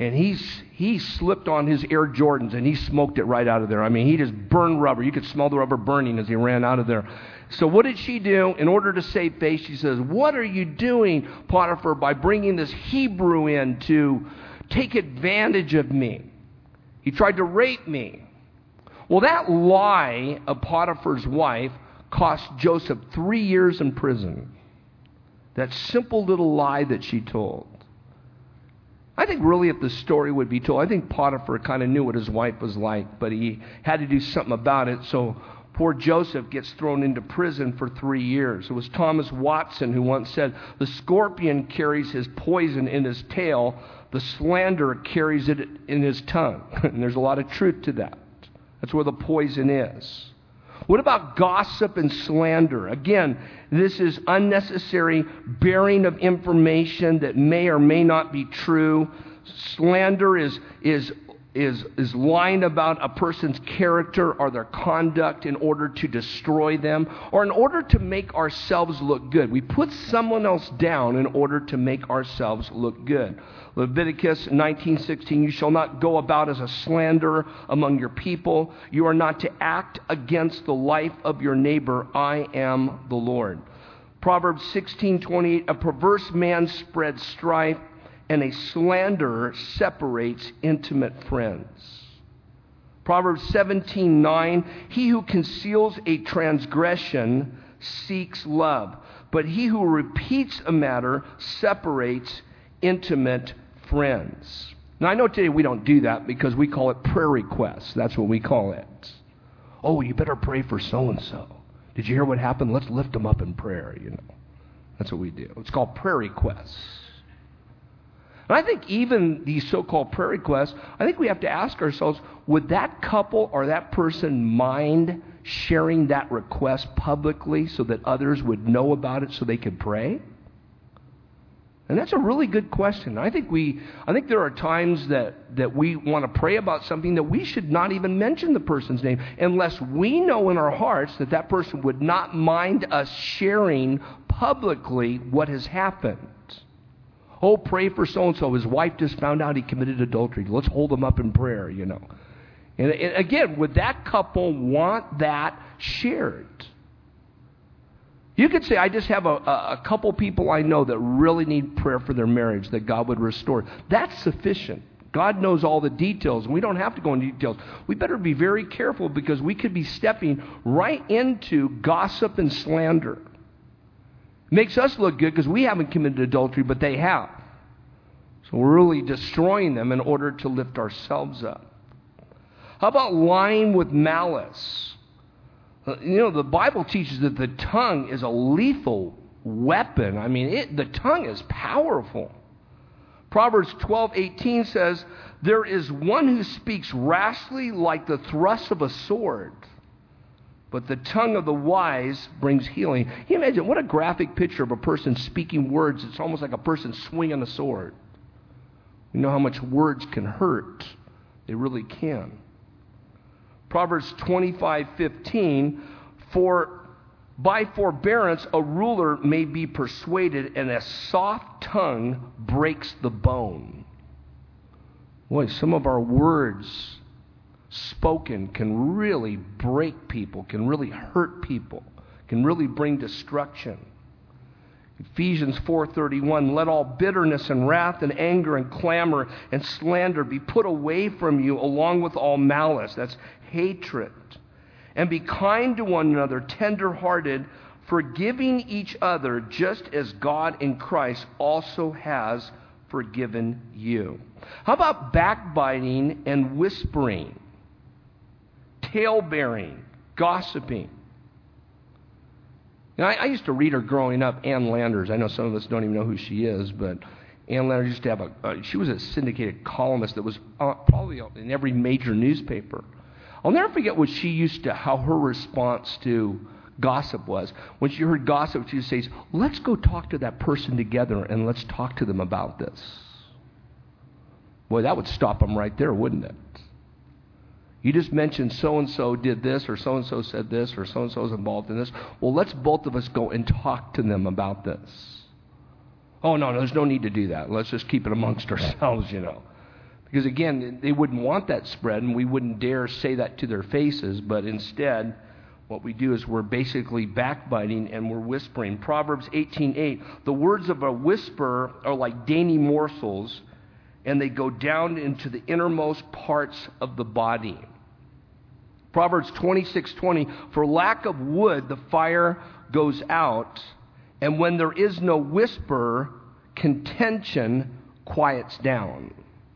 he slipped on his Air Jordans, and he smoked it right out of there. I mean, he just burned rubber. You could smell the rubber burning as he ran out of there. So what did she do? In order to save face, she says, what are you doing, Potiphar, by bringing this Hebrew in to take advantage of me? He tried to rape me. Well, that lie of Potiphar's wife cost Joseph 3 years in prison. That simple little lie that she told. I think really if the story would be told, I think Potiphar kind of knew what his wife was like, but he had to do something about it. So poor Joseph gets thrown into prison for 3 years. It was Thomas Watson who once said, the scorpion carries his poison in his tail, the slanderer carries it in his tongue. And there's a lot of truth to that. That's where the poison is. What about gossip and slander? Again, this is unnecessary bearing of information that may or may not be true. Slander is lying about a person's character or their conduct in order to destroy them or in order to make ourselves look good. We put someone else down in order to make ourselves look good. Leviticus 19:16, you shall not go about as a slanderer among your people. You are not to act against the life of your neighbor. I am the Lord. Proverbs 16:28, a perverse man spreads strife, and a slanderer separates intimate friends. Proverbs 17:9, he who conceals a transgression seeks love, but he who repeats a matter separates intimate friends. Now, I know today we don't do that because we call it prayer requests. That's what we call it. Oh, you better pray for so-and-so. Did you hear what happened? Let's lift them up in prayer, That's what we do. It's called prayer requests. And I think even these so-called prayer requests, I think we have to ask ourselves, would that couple or that person mind sharing that request publicly so that others would know about it so they could pray? And that's a really good question. I think there are times that we want to pray about something that we should not even mention the person's name unless we know in our hearts that that person would not mind us sharing publicly what has happened. Oh, pray for so-and-so. His wife just found out he committed adultery. Let's hold him up in prayer, And again, would that couple want that shared? You could say, I just have a couple people I know that really need prayer for their marriage, that God would restore. That's sufficient. God knows all the details, and we don't have to go into details. We better be very careful because we could be stepping right into gossip and slander. It makes us look good because we haven't committed adultery, but they have. So we're really destroying them in order to lift ourselves up. How about lying with malice? The Bible teaches that the tongue is a lethal weapon. I mean, the tongue is powerful. Proverbs 12:18 says, there is one who speaks rashly like the thrust of a sword, but the tongue of the wise brings healing. Can you imagine what a graphic picture of a person speaking words? It's almost like a person swinging a sword. You know how much words can hurt. They really can. Proverbs 25:15, for by forbearance a ruler may be persuaded, and a soft tongue breaks the bone. Boy, some of our words spoken can really break people, can really hurt people, can really bring destruction. Ephesians 4:31, let all bitterness and wrath and anger and clamor and slander be put away from you along with all malice. That's hatred. And be kind to one another, tender-hearted, forgiving each other just as God in Christ also has forgiven you. How about backbiting and whispering, tale-bearing, gossiping? Now, I used to read her growing up, Ann Landers. I know some of us don't even know who she is, but Ann Landers used to have she was a syndicated columnist that was probably in every major newspaper. I'll never forget how her response to gossip was. When she heard gossip, she would say, let's go talk to that person together and let's talk to them about this. Boy, that would stop them right there, wouldn't it? You just mentioned so-and-so did this, or so-and-so said this, or so-and-so is involved in this. Well, let's both of us go and talk to them about this. Oh, no, there's no need to do that. Let's just keep it amongst ourselves, Because again, they wouldn't want that spread, and we wouldn't dare say that to their faces, but instead, what we do is we're basically backbiting and we're whispering. Proverbs 18:8, the words of a whisper are like dainty morsels, and they go down into the innermost parts of the body. Proverbs 26:20, for lack of wood, the fire goes out, and when there is no whisper, contention quiets down.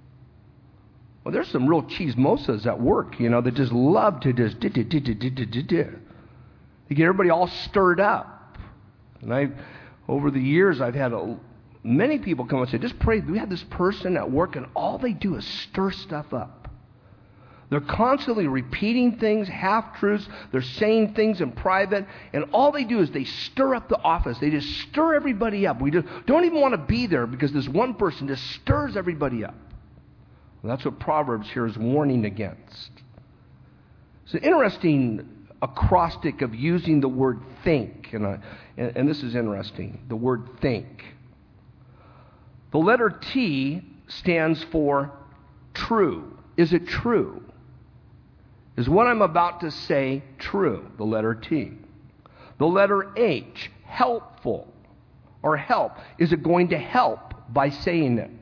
Well, there's some real chismosas at work, that just love to just They get everybody all stirred up. And over the years, I've had many people come and say, just pray. We have this person at work, and all they do is stir stuff up. They're constantly repeating things, half-truths. They're saying things in private, and all they do is they stir up the office. They just stir everybody up. We don't even want to be there because this one person just stirs everybody up. And that's what Proverbs here is warning against. It's an interesting acrostic of using the word think, and this is interesting, the word think. The letter T stands for true. Is it true? Is what I'm about to say true? The letter T. The letter H, helpful or help. Is it going to help by saying it?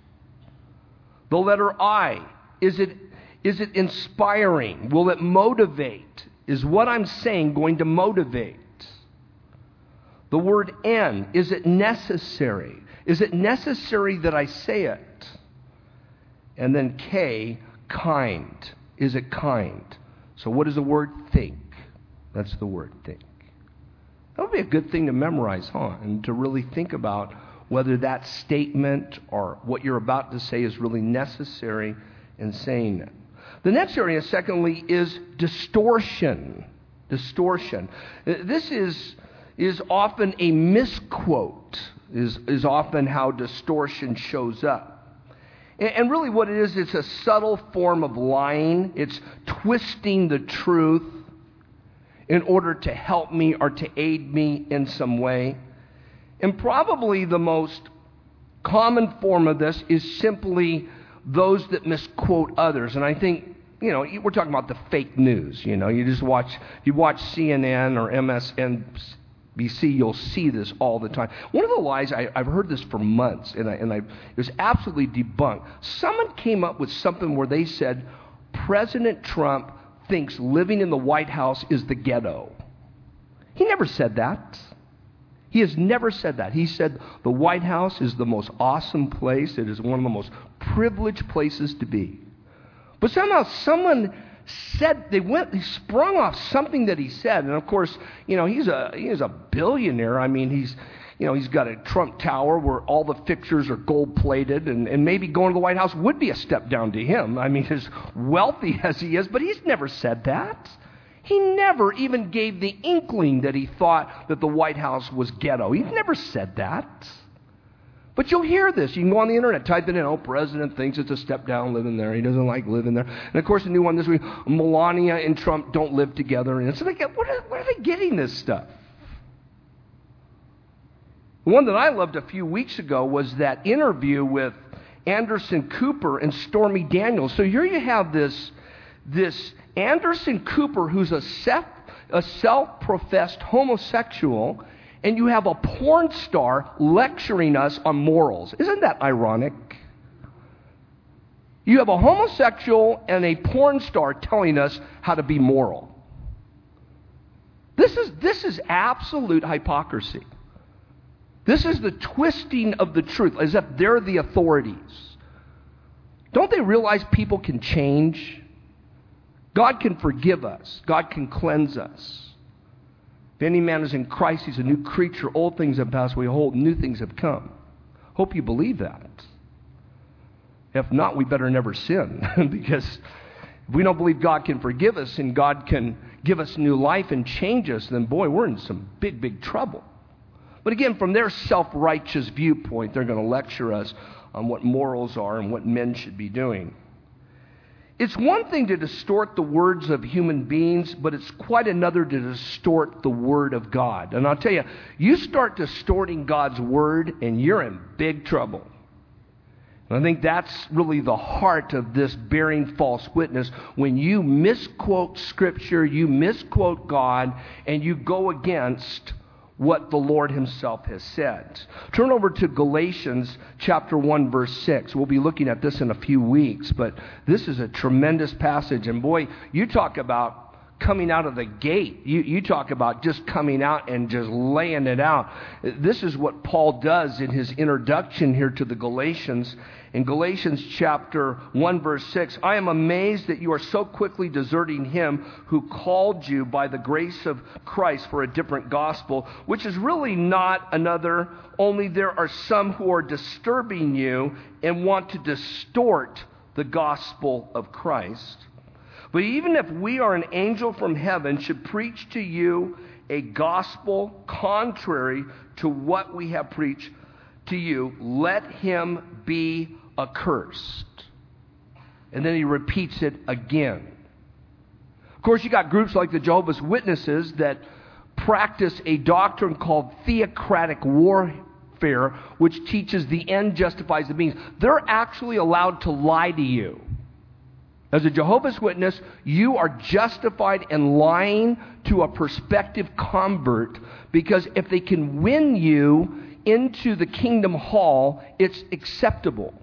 The letter I, is it inspiring? Will it motivate? Is what I'm saying going to motivate? The word N, is it necessary? Is it necessary that I say it? And then K, kind. Is it kind? So what is the word think? That's the word think. That would be a good thing to memorize, and to really think about whether that statement or what you're about to say is really necessary in saying it. The next area, secondly, is distortion. Distortion. This is often a misquote is often how distortion shows up. And really what it is, it's a subtle form of lying. It's twisting the truth in order to help me or to aid me in some way. And probably the most common form of this is simply those that misquote others. And I think, we're talking about the fake news. You watch CNN or MSNBC, you'll see this all the time. One of the lies, I've heard this for months, and it was absolutely debunked. Someone came up with something where they said President Trump thinks living in the White House is the ghetto. He never said that. He has never said that. He said the White House is the most awesome place. It is one of the most privileged places to be. But somehow someone said, they sprung off something that he said. And of course, he's a billionaire. I mean, he's got a Trump Tower where all the fixtures are gold plated, and maybe going to the White House would be a step down to him. I mean, as wealthy as he is, but he's never said that. He never even gave the inkling that he thought that the White House was ghetto. He never said that. But you'll hear this. You can go on the internet, type it in. President thinks it's a step down living there. He doesn't like living there. And of course, the new one this week, Melania and Trump don't live together. And it's like, where are they getting this stuff? The one that I loved a few weeks ago was that interview with Anderson Cooper and Stormy Daniels. So here you have this Anderson Cooper, who's a self-professed homosexual, and you have a porn star lecturing us on morals. Isn't that ironic? You have a homosexual and a porn star telling us how to be moral. This is absolute hypocrisy. This is the twisting of the truth, as if they're the authorities. Don't they realize people can change? God can forgive us. God can cleanse us. If any man is in Christ, he's a new creature. Old things have passed away. Behold, new things have come. Hope you believe that. If not, we better never sin. Because if we don't believe God can forgive us and God can give us new life and change us, then boy, we're in some big, big trouble. But again, from their self-righteous viewpoint, they're going to lecture us on what morals are and what men should be doing. It's one thing to distort the words of human beings, but it's quite another to distort the Word of God. And I'll tell you, you start distorting God's Word, and you're in big trouble. And I think that's really the heart of this bearing false witness. When you misquote Scripture, you misquote God, and you go against what the Lord himself has said. Turn over to Galatians chapter 1, verse 6. We'll be looking at this in a few weeks, but this is a tremendous passage. And boy, you talk about coming out of the gate. You talk about just coming out and just laying it out. This is what Paul does in his introduction here to the Galatians. In Galatians chapter 1, verse 6, I am amazed that you are so quickly deserting him who called you by the grace of Christ for a different gospel, which is really not another, only there are some who are disturbing you and want to distort the gospel of Christ. But even if we or an angel from heaven should preach to you a gospel contrary to what we have preached to you, let him be accursed. And then he repeats it again. Of course, you got groups like the Jehovah's Witnesses that practice a doctrine called theocratic warfare, which teaches the end justifies the means. They're actually allowed to lie to you. As a Jehovah's Witness, you are justified in lying to a prospective convert, because if they can win you into the kingdom hall, it's acceptable.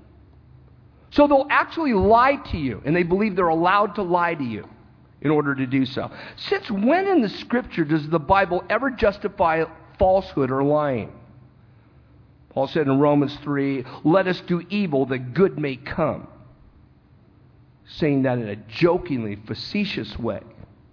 So they'll actually lie to you, and they believe they're allowed to lie to you in order to do so. Since when in the Scripture does the Bible ever justify falsehood or lying? Paul said in Romans 3, let us do evil that good may come. Saying that in a jokingly facetious way.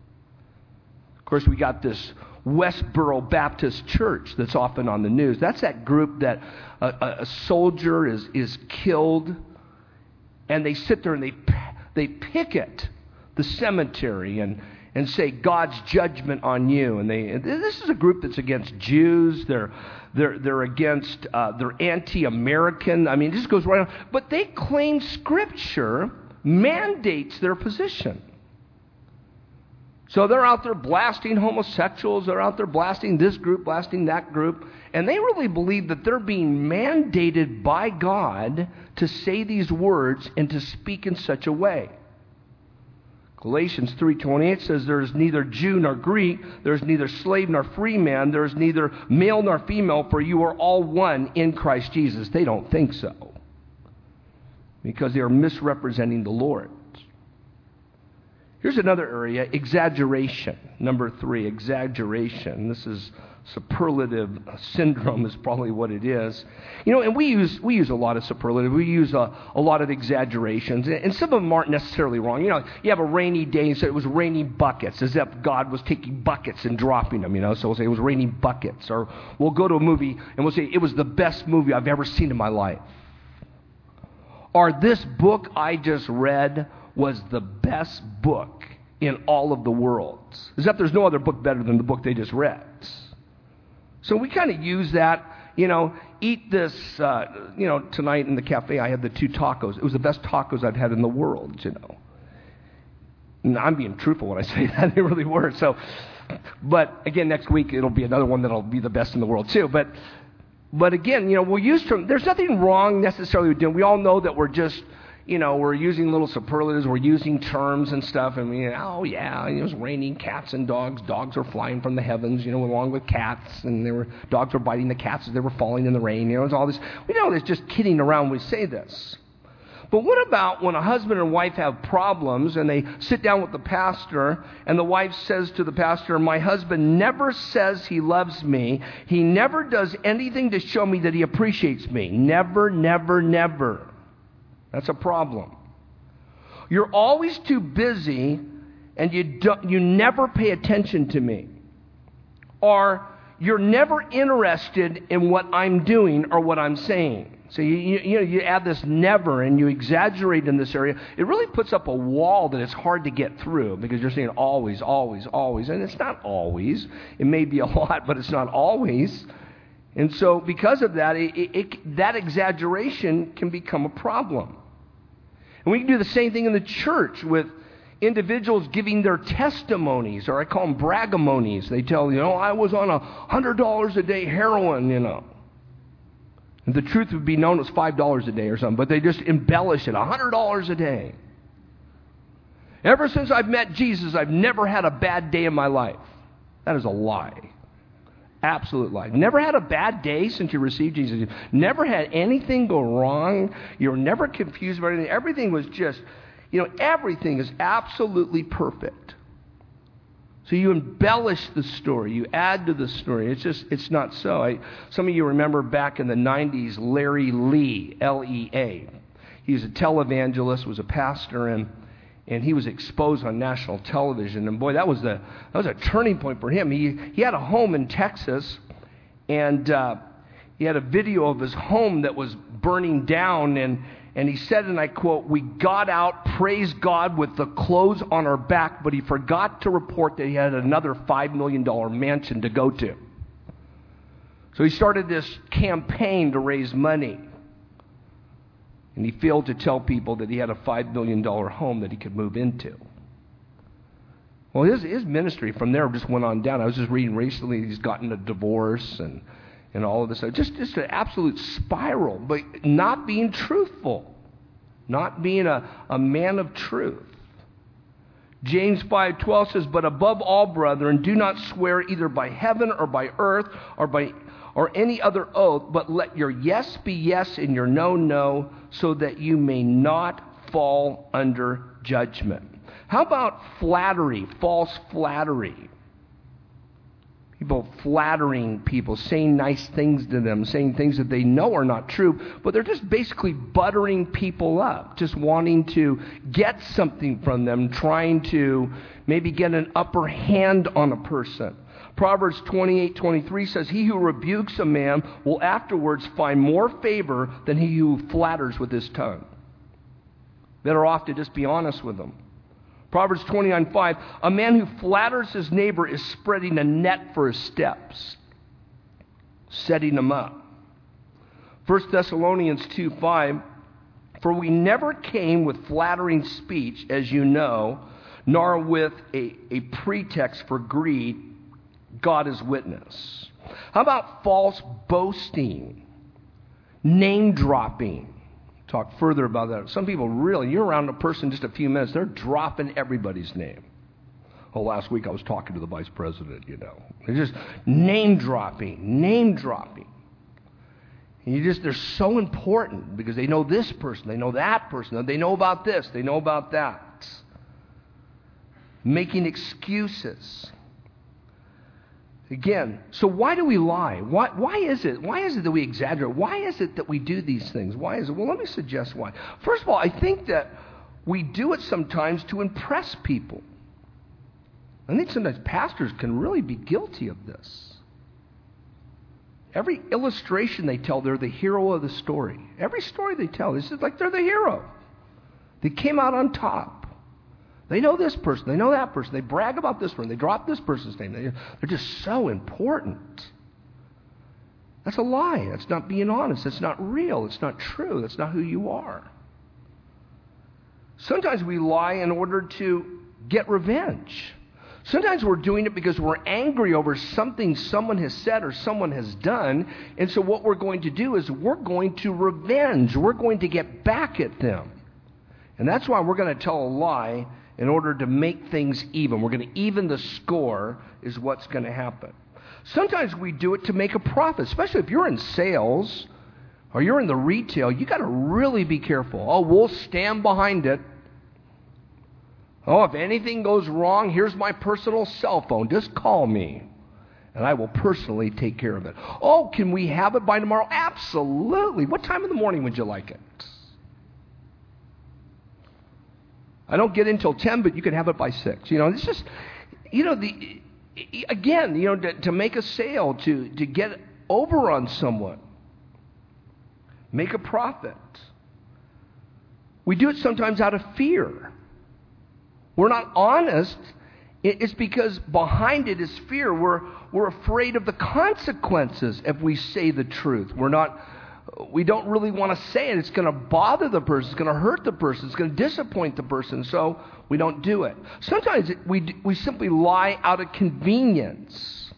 Of course, we got this Westboro Baptist Church that's often on the news. That's that group that a soldier is killed, and they sit there and they picket the cemetery, and and say God's judgment on you. And this is a group that's against Jews. They're against, they're anti-American. I mean, it just goes right on. But they claim Scripture mandates their position. So they're out there blasting homosexuals. They're out there blasting this group, blasting that group. And they really believe that they're being mandated by God to say these words and to speak in such a way. Galatians 3:28 says there is neither Jew nor Greek, there is neither slave nor free man, there is neither male nor female, for you are all one in Christ Jesus. They don't think so, because they are misrepresenting the Lord. Here's another area, exaggeration. Number 3, exaggeration. This is superlative syndrome is probably what it is. You know, and we use a lot of superlative. We use a lot of exaggerations. And some of them aren't necessarily wrong. You know, you have a rainy day and say it was raining buckets, as if God was taking buckets and dropping them, you know. So we'll say it was raining buckets. Or we'll go to a movie and we'll say it was the best movie I've ever seen in my life. Or this book I just read was the best book in all of the world. As if there's no other book better than the book they just read. So we kind of use that, you know, eat this, tonight in the cafe I had the 2 tacos. It was the best tacos I've had in the world, you know. And I'm being truthful when I say that. They really were. So, but again, next week it'll be another one that'll be the best in the world too. But again, you know, we'll use terms. There's nothing wrong necessarily with doing. We all know that we're just, you know, we're using little superlatives, we're using terms and stuff, and oh yeah, it was raining cats and dogs. Dogs were flying from the heavens, you know, along with cats, and dogs were biting the cats as they were falling in the rain. You know, it's all this. We know it's just kidding around when we say this. But what about when a husband and wife have problems and they sit down with the pastor and the wife says to the pastor, my husband never says he loves me. He never does anything to show me that he appreciates me. Never, never, never. That's a problem. You're always too busy and you never pay attention to me. Or you're never interested in what I'm doing or what I'm saying. So you add this never and you exaggerate in this area. It really puts up a wall that it's hard to get through because you're saying always, always, always. And it's not always. It may be a lot, but it's not always. And so because of that, that exaggeration can become a problem. And we can do the same thing in the church with individuals giving their testimonies, or I call them bragamonies. They tell, you know, I was on $100 a day heroin, you know. And the truth would be known as $5 a day or something, but they just embellish it, $100 a day. Ever since I've met Jesus, I've never had a bad day in my life. That is a lie. Absolute lie. Never had a bad day since you received Jesus. Never had anything go wrong. You were never confused about anything. Everything was just, you know, everything is absolutely perfect. So you embellish the story. You add to the story. It's not so. Some of you remember back in the 90s, Larry Lee, L-E-A. He was a televangelist, was a pastor, and he was exposed on national television. And boy, that was a turning point for him. He had a home in Texas, and he had a video of his home that was burning down, and he said, and I quote, "We got out, praise God, with the clothes on our back, but he forgot to report that he had another $5 million mansion to go to." So he started this campaign to raise money. And he failed to tell people that he had a $5 million home that he could move into. Well, his ministry from there just went on down. I was just reading recently he's gotten a divorce and all of this. Just an absolute spiral, but not being truthful. Not being a man of truth. James 5:12 says, "But above all, brethren, do not swear either by heaven or by earth or any other oath, but let your yes be yes and your no, no, so that you may not fall under judgment." How about flattery, false flattery? People flattering people, saying nice things to them, saying things that they know are not true, but they're just basically buttering people up, just wanting to get something from them, trying to maybe get an upper hand on a person. Proverbs 28:23 says, "He who rebukes a man will afterwards find more favor than he who flatters with his tongue." Better off to just be honest with them. Proverbs 29:5, a man who flatters his neighbor is spreading a net for his steps, setting him up. 1 Thessalonians 2:5, for we never came with flattering speech, as you know, nor with a pretext for greed. God is witness. How about false boasting, name dropping? Talk further about that. Some people really, you're around a person just a few minutes, they're dropping everybody's name. Oh, last week I was talking to the vice president, you know. They're just name dropping. And they're so important because they know this person, they know that person, they know about this, they know about that. Making excuses. Again, so why do we lie? Why is it? Why is it that we exaggerate? Why is it that we do these things? Why is it? Well, let me suggest why. First of all, I think that we do it sometimes to impress people. I think sometimes pastors can really be guilty of this. Every illustration they tell, they're the hero of the story. Every story they tell, it's just like they're the hero. They came out on top. They know this person, they know that person, they brag about this person, they drop this person's name. They're just so important. That's a lie. That's not being honest. That's not real. It's not true. That's not who you are. Sometimes we lie in order to get revenge. Sometimes we're doing it because we're angry over something someone has said or someone has done. And so what we're going to do is we're going to revenge. We're going to get back at them. And that's why we're going to tell a lie in order to make things even. We're going to even the score is what's going to happen. Sometimes we do it to make a profit, especially if you're in sales or you're in the retail. You got to really be careful. Oh, we'll stand behind it. Oh, if anything goes wrong, here's my personal cell phone. Just call me, and I will personally take care of it. Oh, can we have it by tomorrow? Absolutely. What time in the morning would you like it? I don't get in until 10, but you can have it by 6. You know, it's just, you know, to make a sale, to get over on someone, make a profit. We do it sometimes out of fear. We're not honest. It's because behind it is fear. We're afraid of the consequences if we say the truth. We don't really want to say it. It's going to bother the person. It's going to hurt the person. It's going to disappoint the person. So we don't do it. Sometimes we simply lie out of convenience.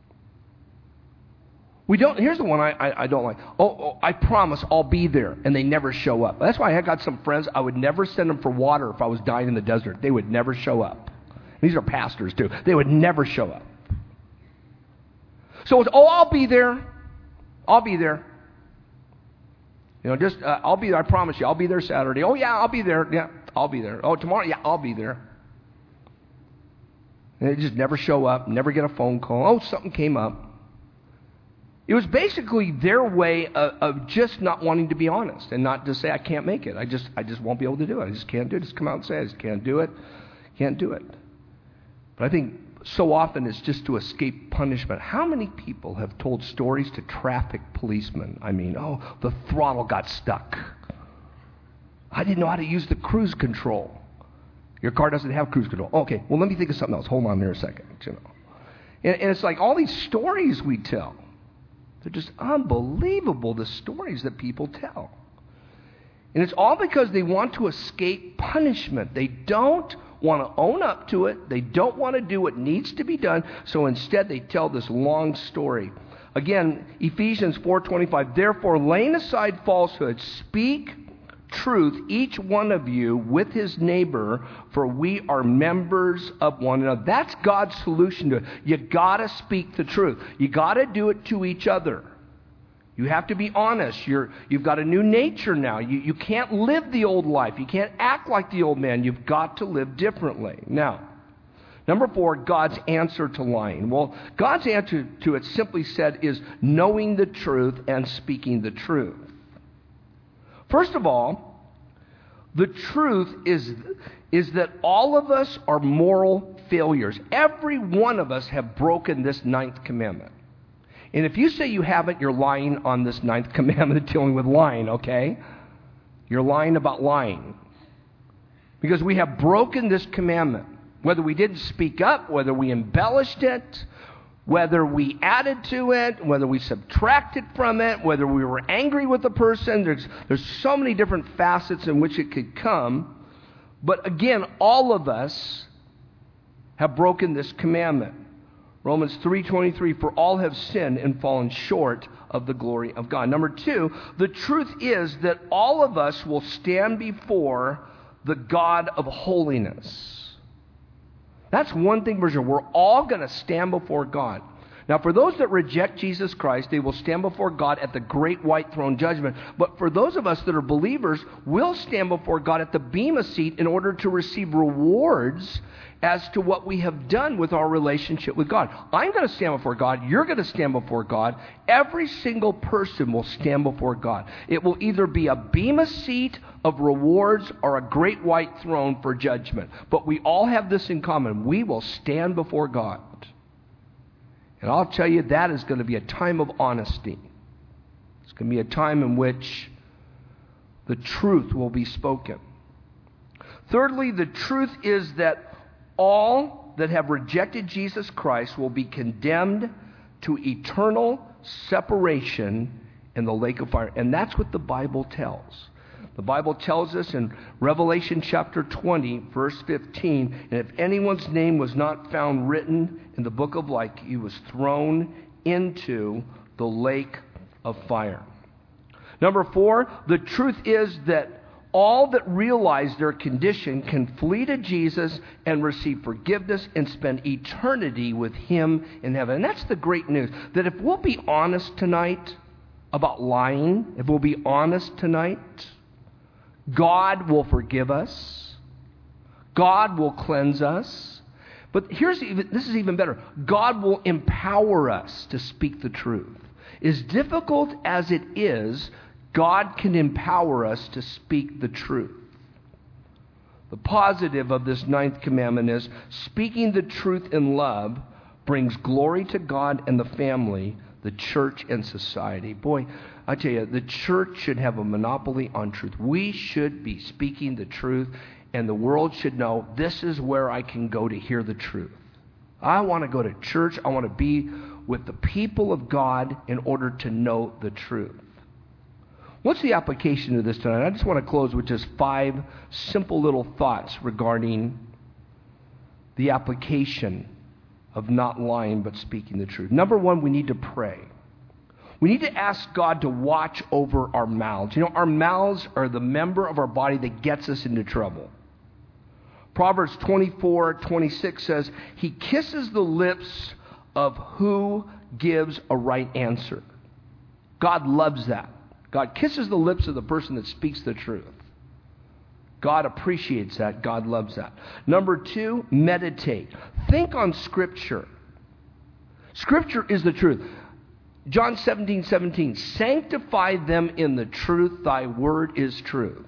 We don't. Here's the one I don't like. Oh, I promise I'll be there, and they never show up. That's why I got some friends. I would never send them for water if I was dying in the desert. They would never show up. These are pastors too. They would never show up. So it's, I'll be there. I'll be there. You know, I'll be there. I promise you, I'll be there Saturday. Oh yeah, I'll be there. Yeah, I'll be there. Oh, tomorrow, yeah, I'll be there. And they just never show up. Never get a phone call. Oh, something came up. It was basically their way of just not wanting to be honest and not to say, I can't make it. I just won't be able to do it. I just can't do it. Just come out and say, I just can't do it. Can't do it. But I think so often it's just to escape punishment. How many people have told stories to traffic policemen? I mean, oh, the throttle got stuck. I didn't know how to use the cruise control. Your car doesn't have cruise control. Okay, well, let me think of something else. Hold on here a second. You know. And it's like all these stories we tell. They're just unbelievable, the stories that people tell. And it's all because they want to escape punishment. They don't want to own up to it. They don't want to do what needs to be done. So instead, they tell this long story. Again, Ephesians 4:25, therefore, laying aside falsehood, speak truth, each one of you, with his neighbor, for we are members of one another. That's God's solution to it. You got to speak the truth. You got to do it to each other. You have to be honest. You've got a new nature now. You can't live the old life. You can't act like the old man. You've got to live differently. Now, number 4, God's answer to lying. Well, God's answer to it, simply said, is knowing the truth and speaking the truth. First of all, the truth is that all of us are moral failures. Every one of us have broken this 9th commandment. And if you say you haven't, you're lying on this 9th commandment dealing with lying, okay? You're lying about lying. Because we have broken this commandment. Whether we didn't speak up, whether we embellished it, whether we added to it, whether we subtracted from it, whether we were angry with the person. There's so many different facets in which it could come. But again, all of us have broken this commandment. Romans 3:23, for all have sinned and fallen short of the glory of God. Number two, the truth is that all of us will stand before the God of holiness. That's one thing for sure. We're all going to stand before God. Now, for those that reject Jesus Christ, they will stand before God at the great white throne judgment. But for those of us that are believers, we'll stand before God at the bema seat in order to receive rewards as to what we have done with our relationship with God. I'm going to stand before God. You're going to stand before God. Every single person will stand before God. It will either be a bema seat of rewards or a great white throne for judgment. But we all have this in common. We will stand before God. And I'll tell you, that is going to be a time of honesty. It's going to be a time in which the truth will be spoken. Thirdly, the truth is that all that have rejected Jesus Christ will be condemned to eternal separation in the lake of fire. And that's what the Bible tells. The Bible tells us in Revelation chapter 20, verse 15, and if anyone's name was not found written in the book of life, he was thrown into the lake of fire. Number 4, the truth is that all that realize their condition can flee to Jesus and receive forgiveness and spend eternity with Him in heaven. And that's the great news, that if we'll be honest tonight about lying, if we'll be honest tonight, God will forgive us. God will cleanse us. But this is even better. God will empower us to speak the truth. As difficult as it is, God can empower us to speak the truth. The positive of this 9th commandment is speaking the truth in love brings glory to God and the family, the church and society. Boy, I tell you, the church should have a monopoly on truth. We should be speaking the truth, and the world should know this is where I can go to hear the truth. I want to go to church. I want to be with the people of God in order to know the truth. What's the application of this tonight? I just want to close with just 5 simple little thoughts regarding the application of not lying but speaking the truth. Number 1, we need to pray. We need to ask God to watch over our mouths. You know, our mouths are the member of our body that gets us into trouble. Proverbs 24:26 says, He kisses the lips of who gives a right answer. God loves that. God kisses the lips of the person that speaks the truth. God appreciates that. God loves that. Number 2, meditate. Think on Scripture. Scripture is the truth. John 17:17, sanctify them in the truth, thy word is truth.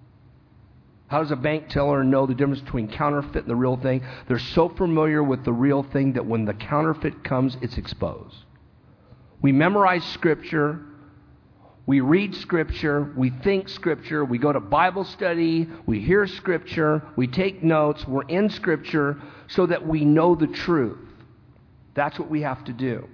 How does a bank teller know the difference between counterfeit and the real thing? They're so familiar with the real thing that when the counterfeit comes, it's exposed. We memorize Scripture, we read Scripture, we think Scripture, we go to Bible study, we hear Scripture, we take notes, we're in Scripture so that we know the truth. That's what we have to do.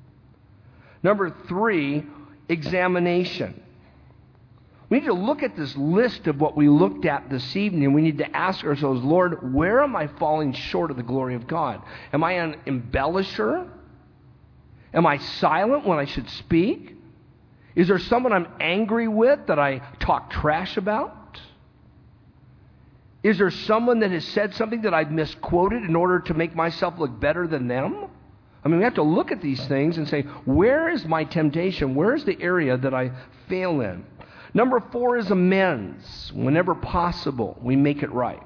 Number 3, examination. We need to look at this list of what we looked at this evening. We need to ask ourselves, Lord, where am I falling short of the glory of God? Am I an embellisher? Am I silent when I should speak? Is there someone I'm angry with that I talk trash about? Is there someone that has said something that I've misquoted in order to make myself look better than them? I mean, we have to look at these things and say, where is my temptation? Where is the area that I fail in? Number 4 is amends. Whenever possible, we make it right.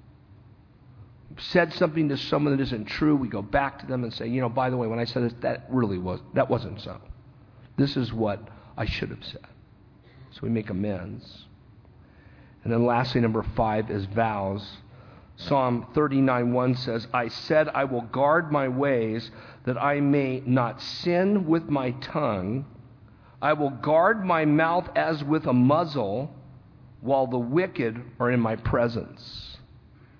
We've said something to someone that isn't true, we go back to them and say, you know, by the way, when I said this, that wasn't so. This is what I should have said. So we make amends. And then lastly, number 5 is vows. Psalm 39:1 says, I said I will guard my ways that I may not sin with my tongue. I will guard my mouth as with a muzzle while the wicked are in my presence.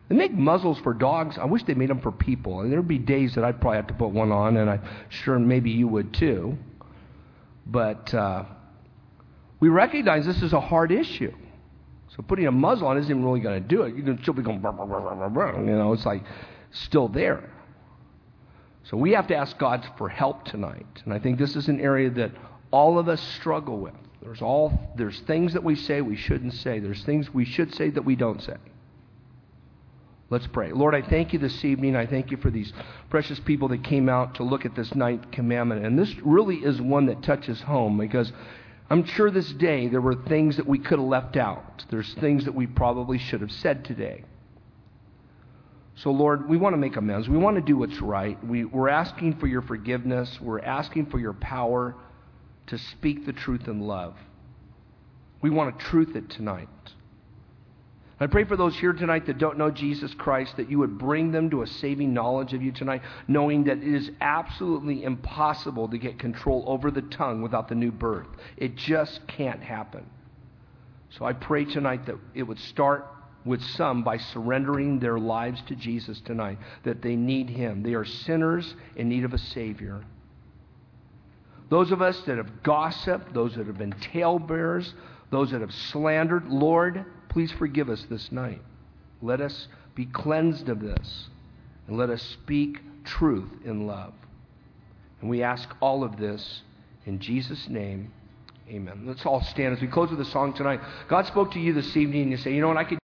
They make muzzles for dogs. I wish they made them for people. And there'd be days that I'd probably have to put one on, and I'm sure maybe you would too. But we recognize this is a hard issue. So putting a muzzle on isn't really going to do it. You can still be going, brr, brr, brr, brr, brr. You know, it's like still there. So we have to ask God for help tonight. And I think this is an area that all of us struggle with. There's things that we say we shouldn't say. There's things we should say that we don't say. Let's pray. Lord, I thank you this evening. I thank you for these precious people that came out to look at this ninth commandment. And this really is one that touches home, because I'm sure this day there were things that we could have left out. There's things that we probably should have said today. So, Lord, we want to make amends. We want to do what's right. We're asking for your forgiveness. We're asking for your power to speak the truth in love. We want to truth it tonight. I pray for those here tonight that don't know Jesus Christ, that you would bring them to a saving knowledge of you tonight, knowing that it is absolutely impossible to get control over the tongue without the new birth. It just can't happen. So I pray tonight that it would start with some by surrendering their lives to Jesus tonight, that they need him. They are sinners in need of a Savior. Those of us that have gossiped, those that have been talebearers, those that have slandered, Lord, please forgive us this night. Let us be cleansed of this, and let us speak truth in love. And we ask all of this in Jesus' name. Amen. Let's all stand as we close with a song tonight. God spoke to you this evening and you say, you know what, I could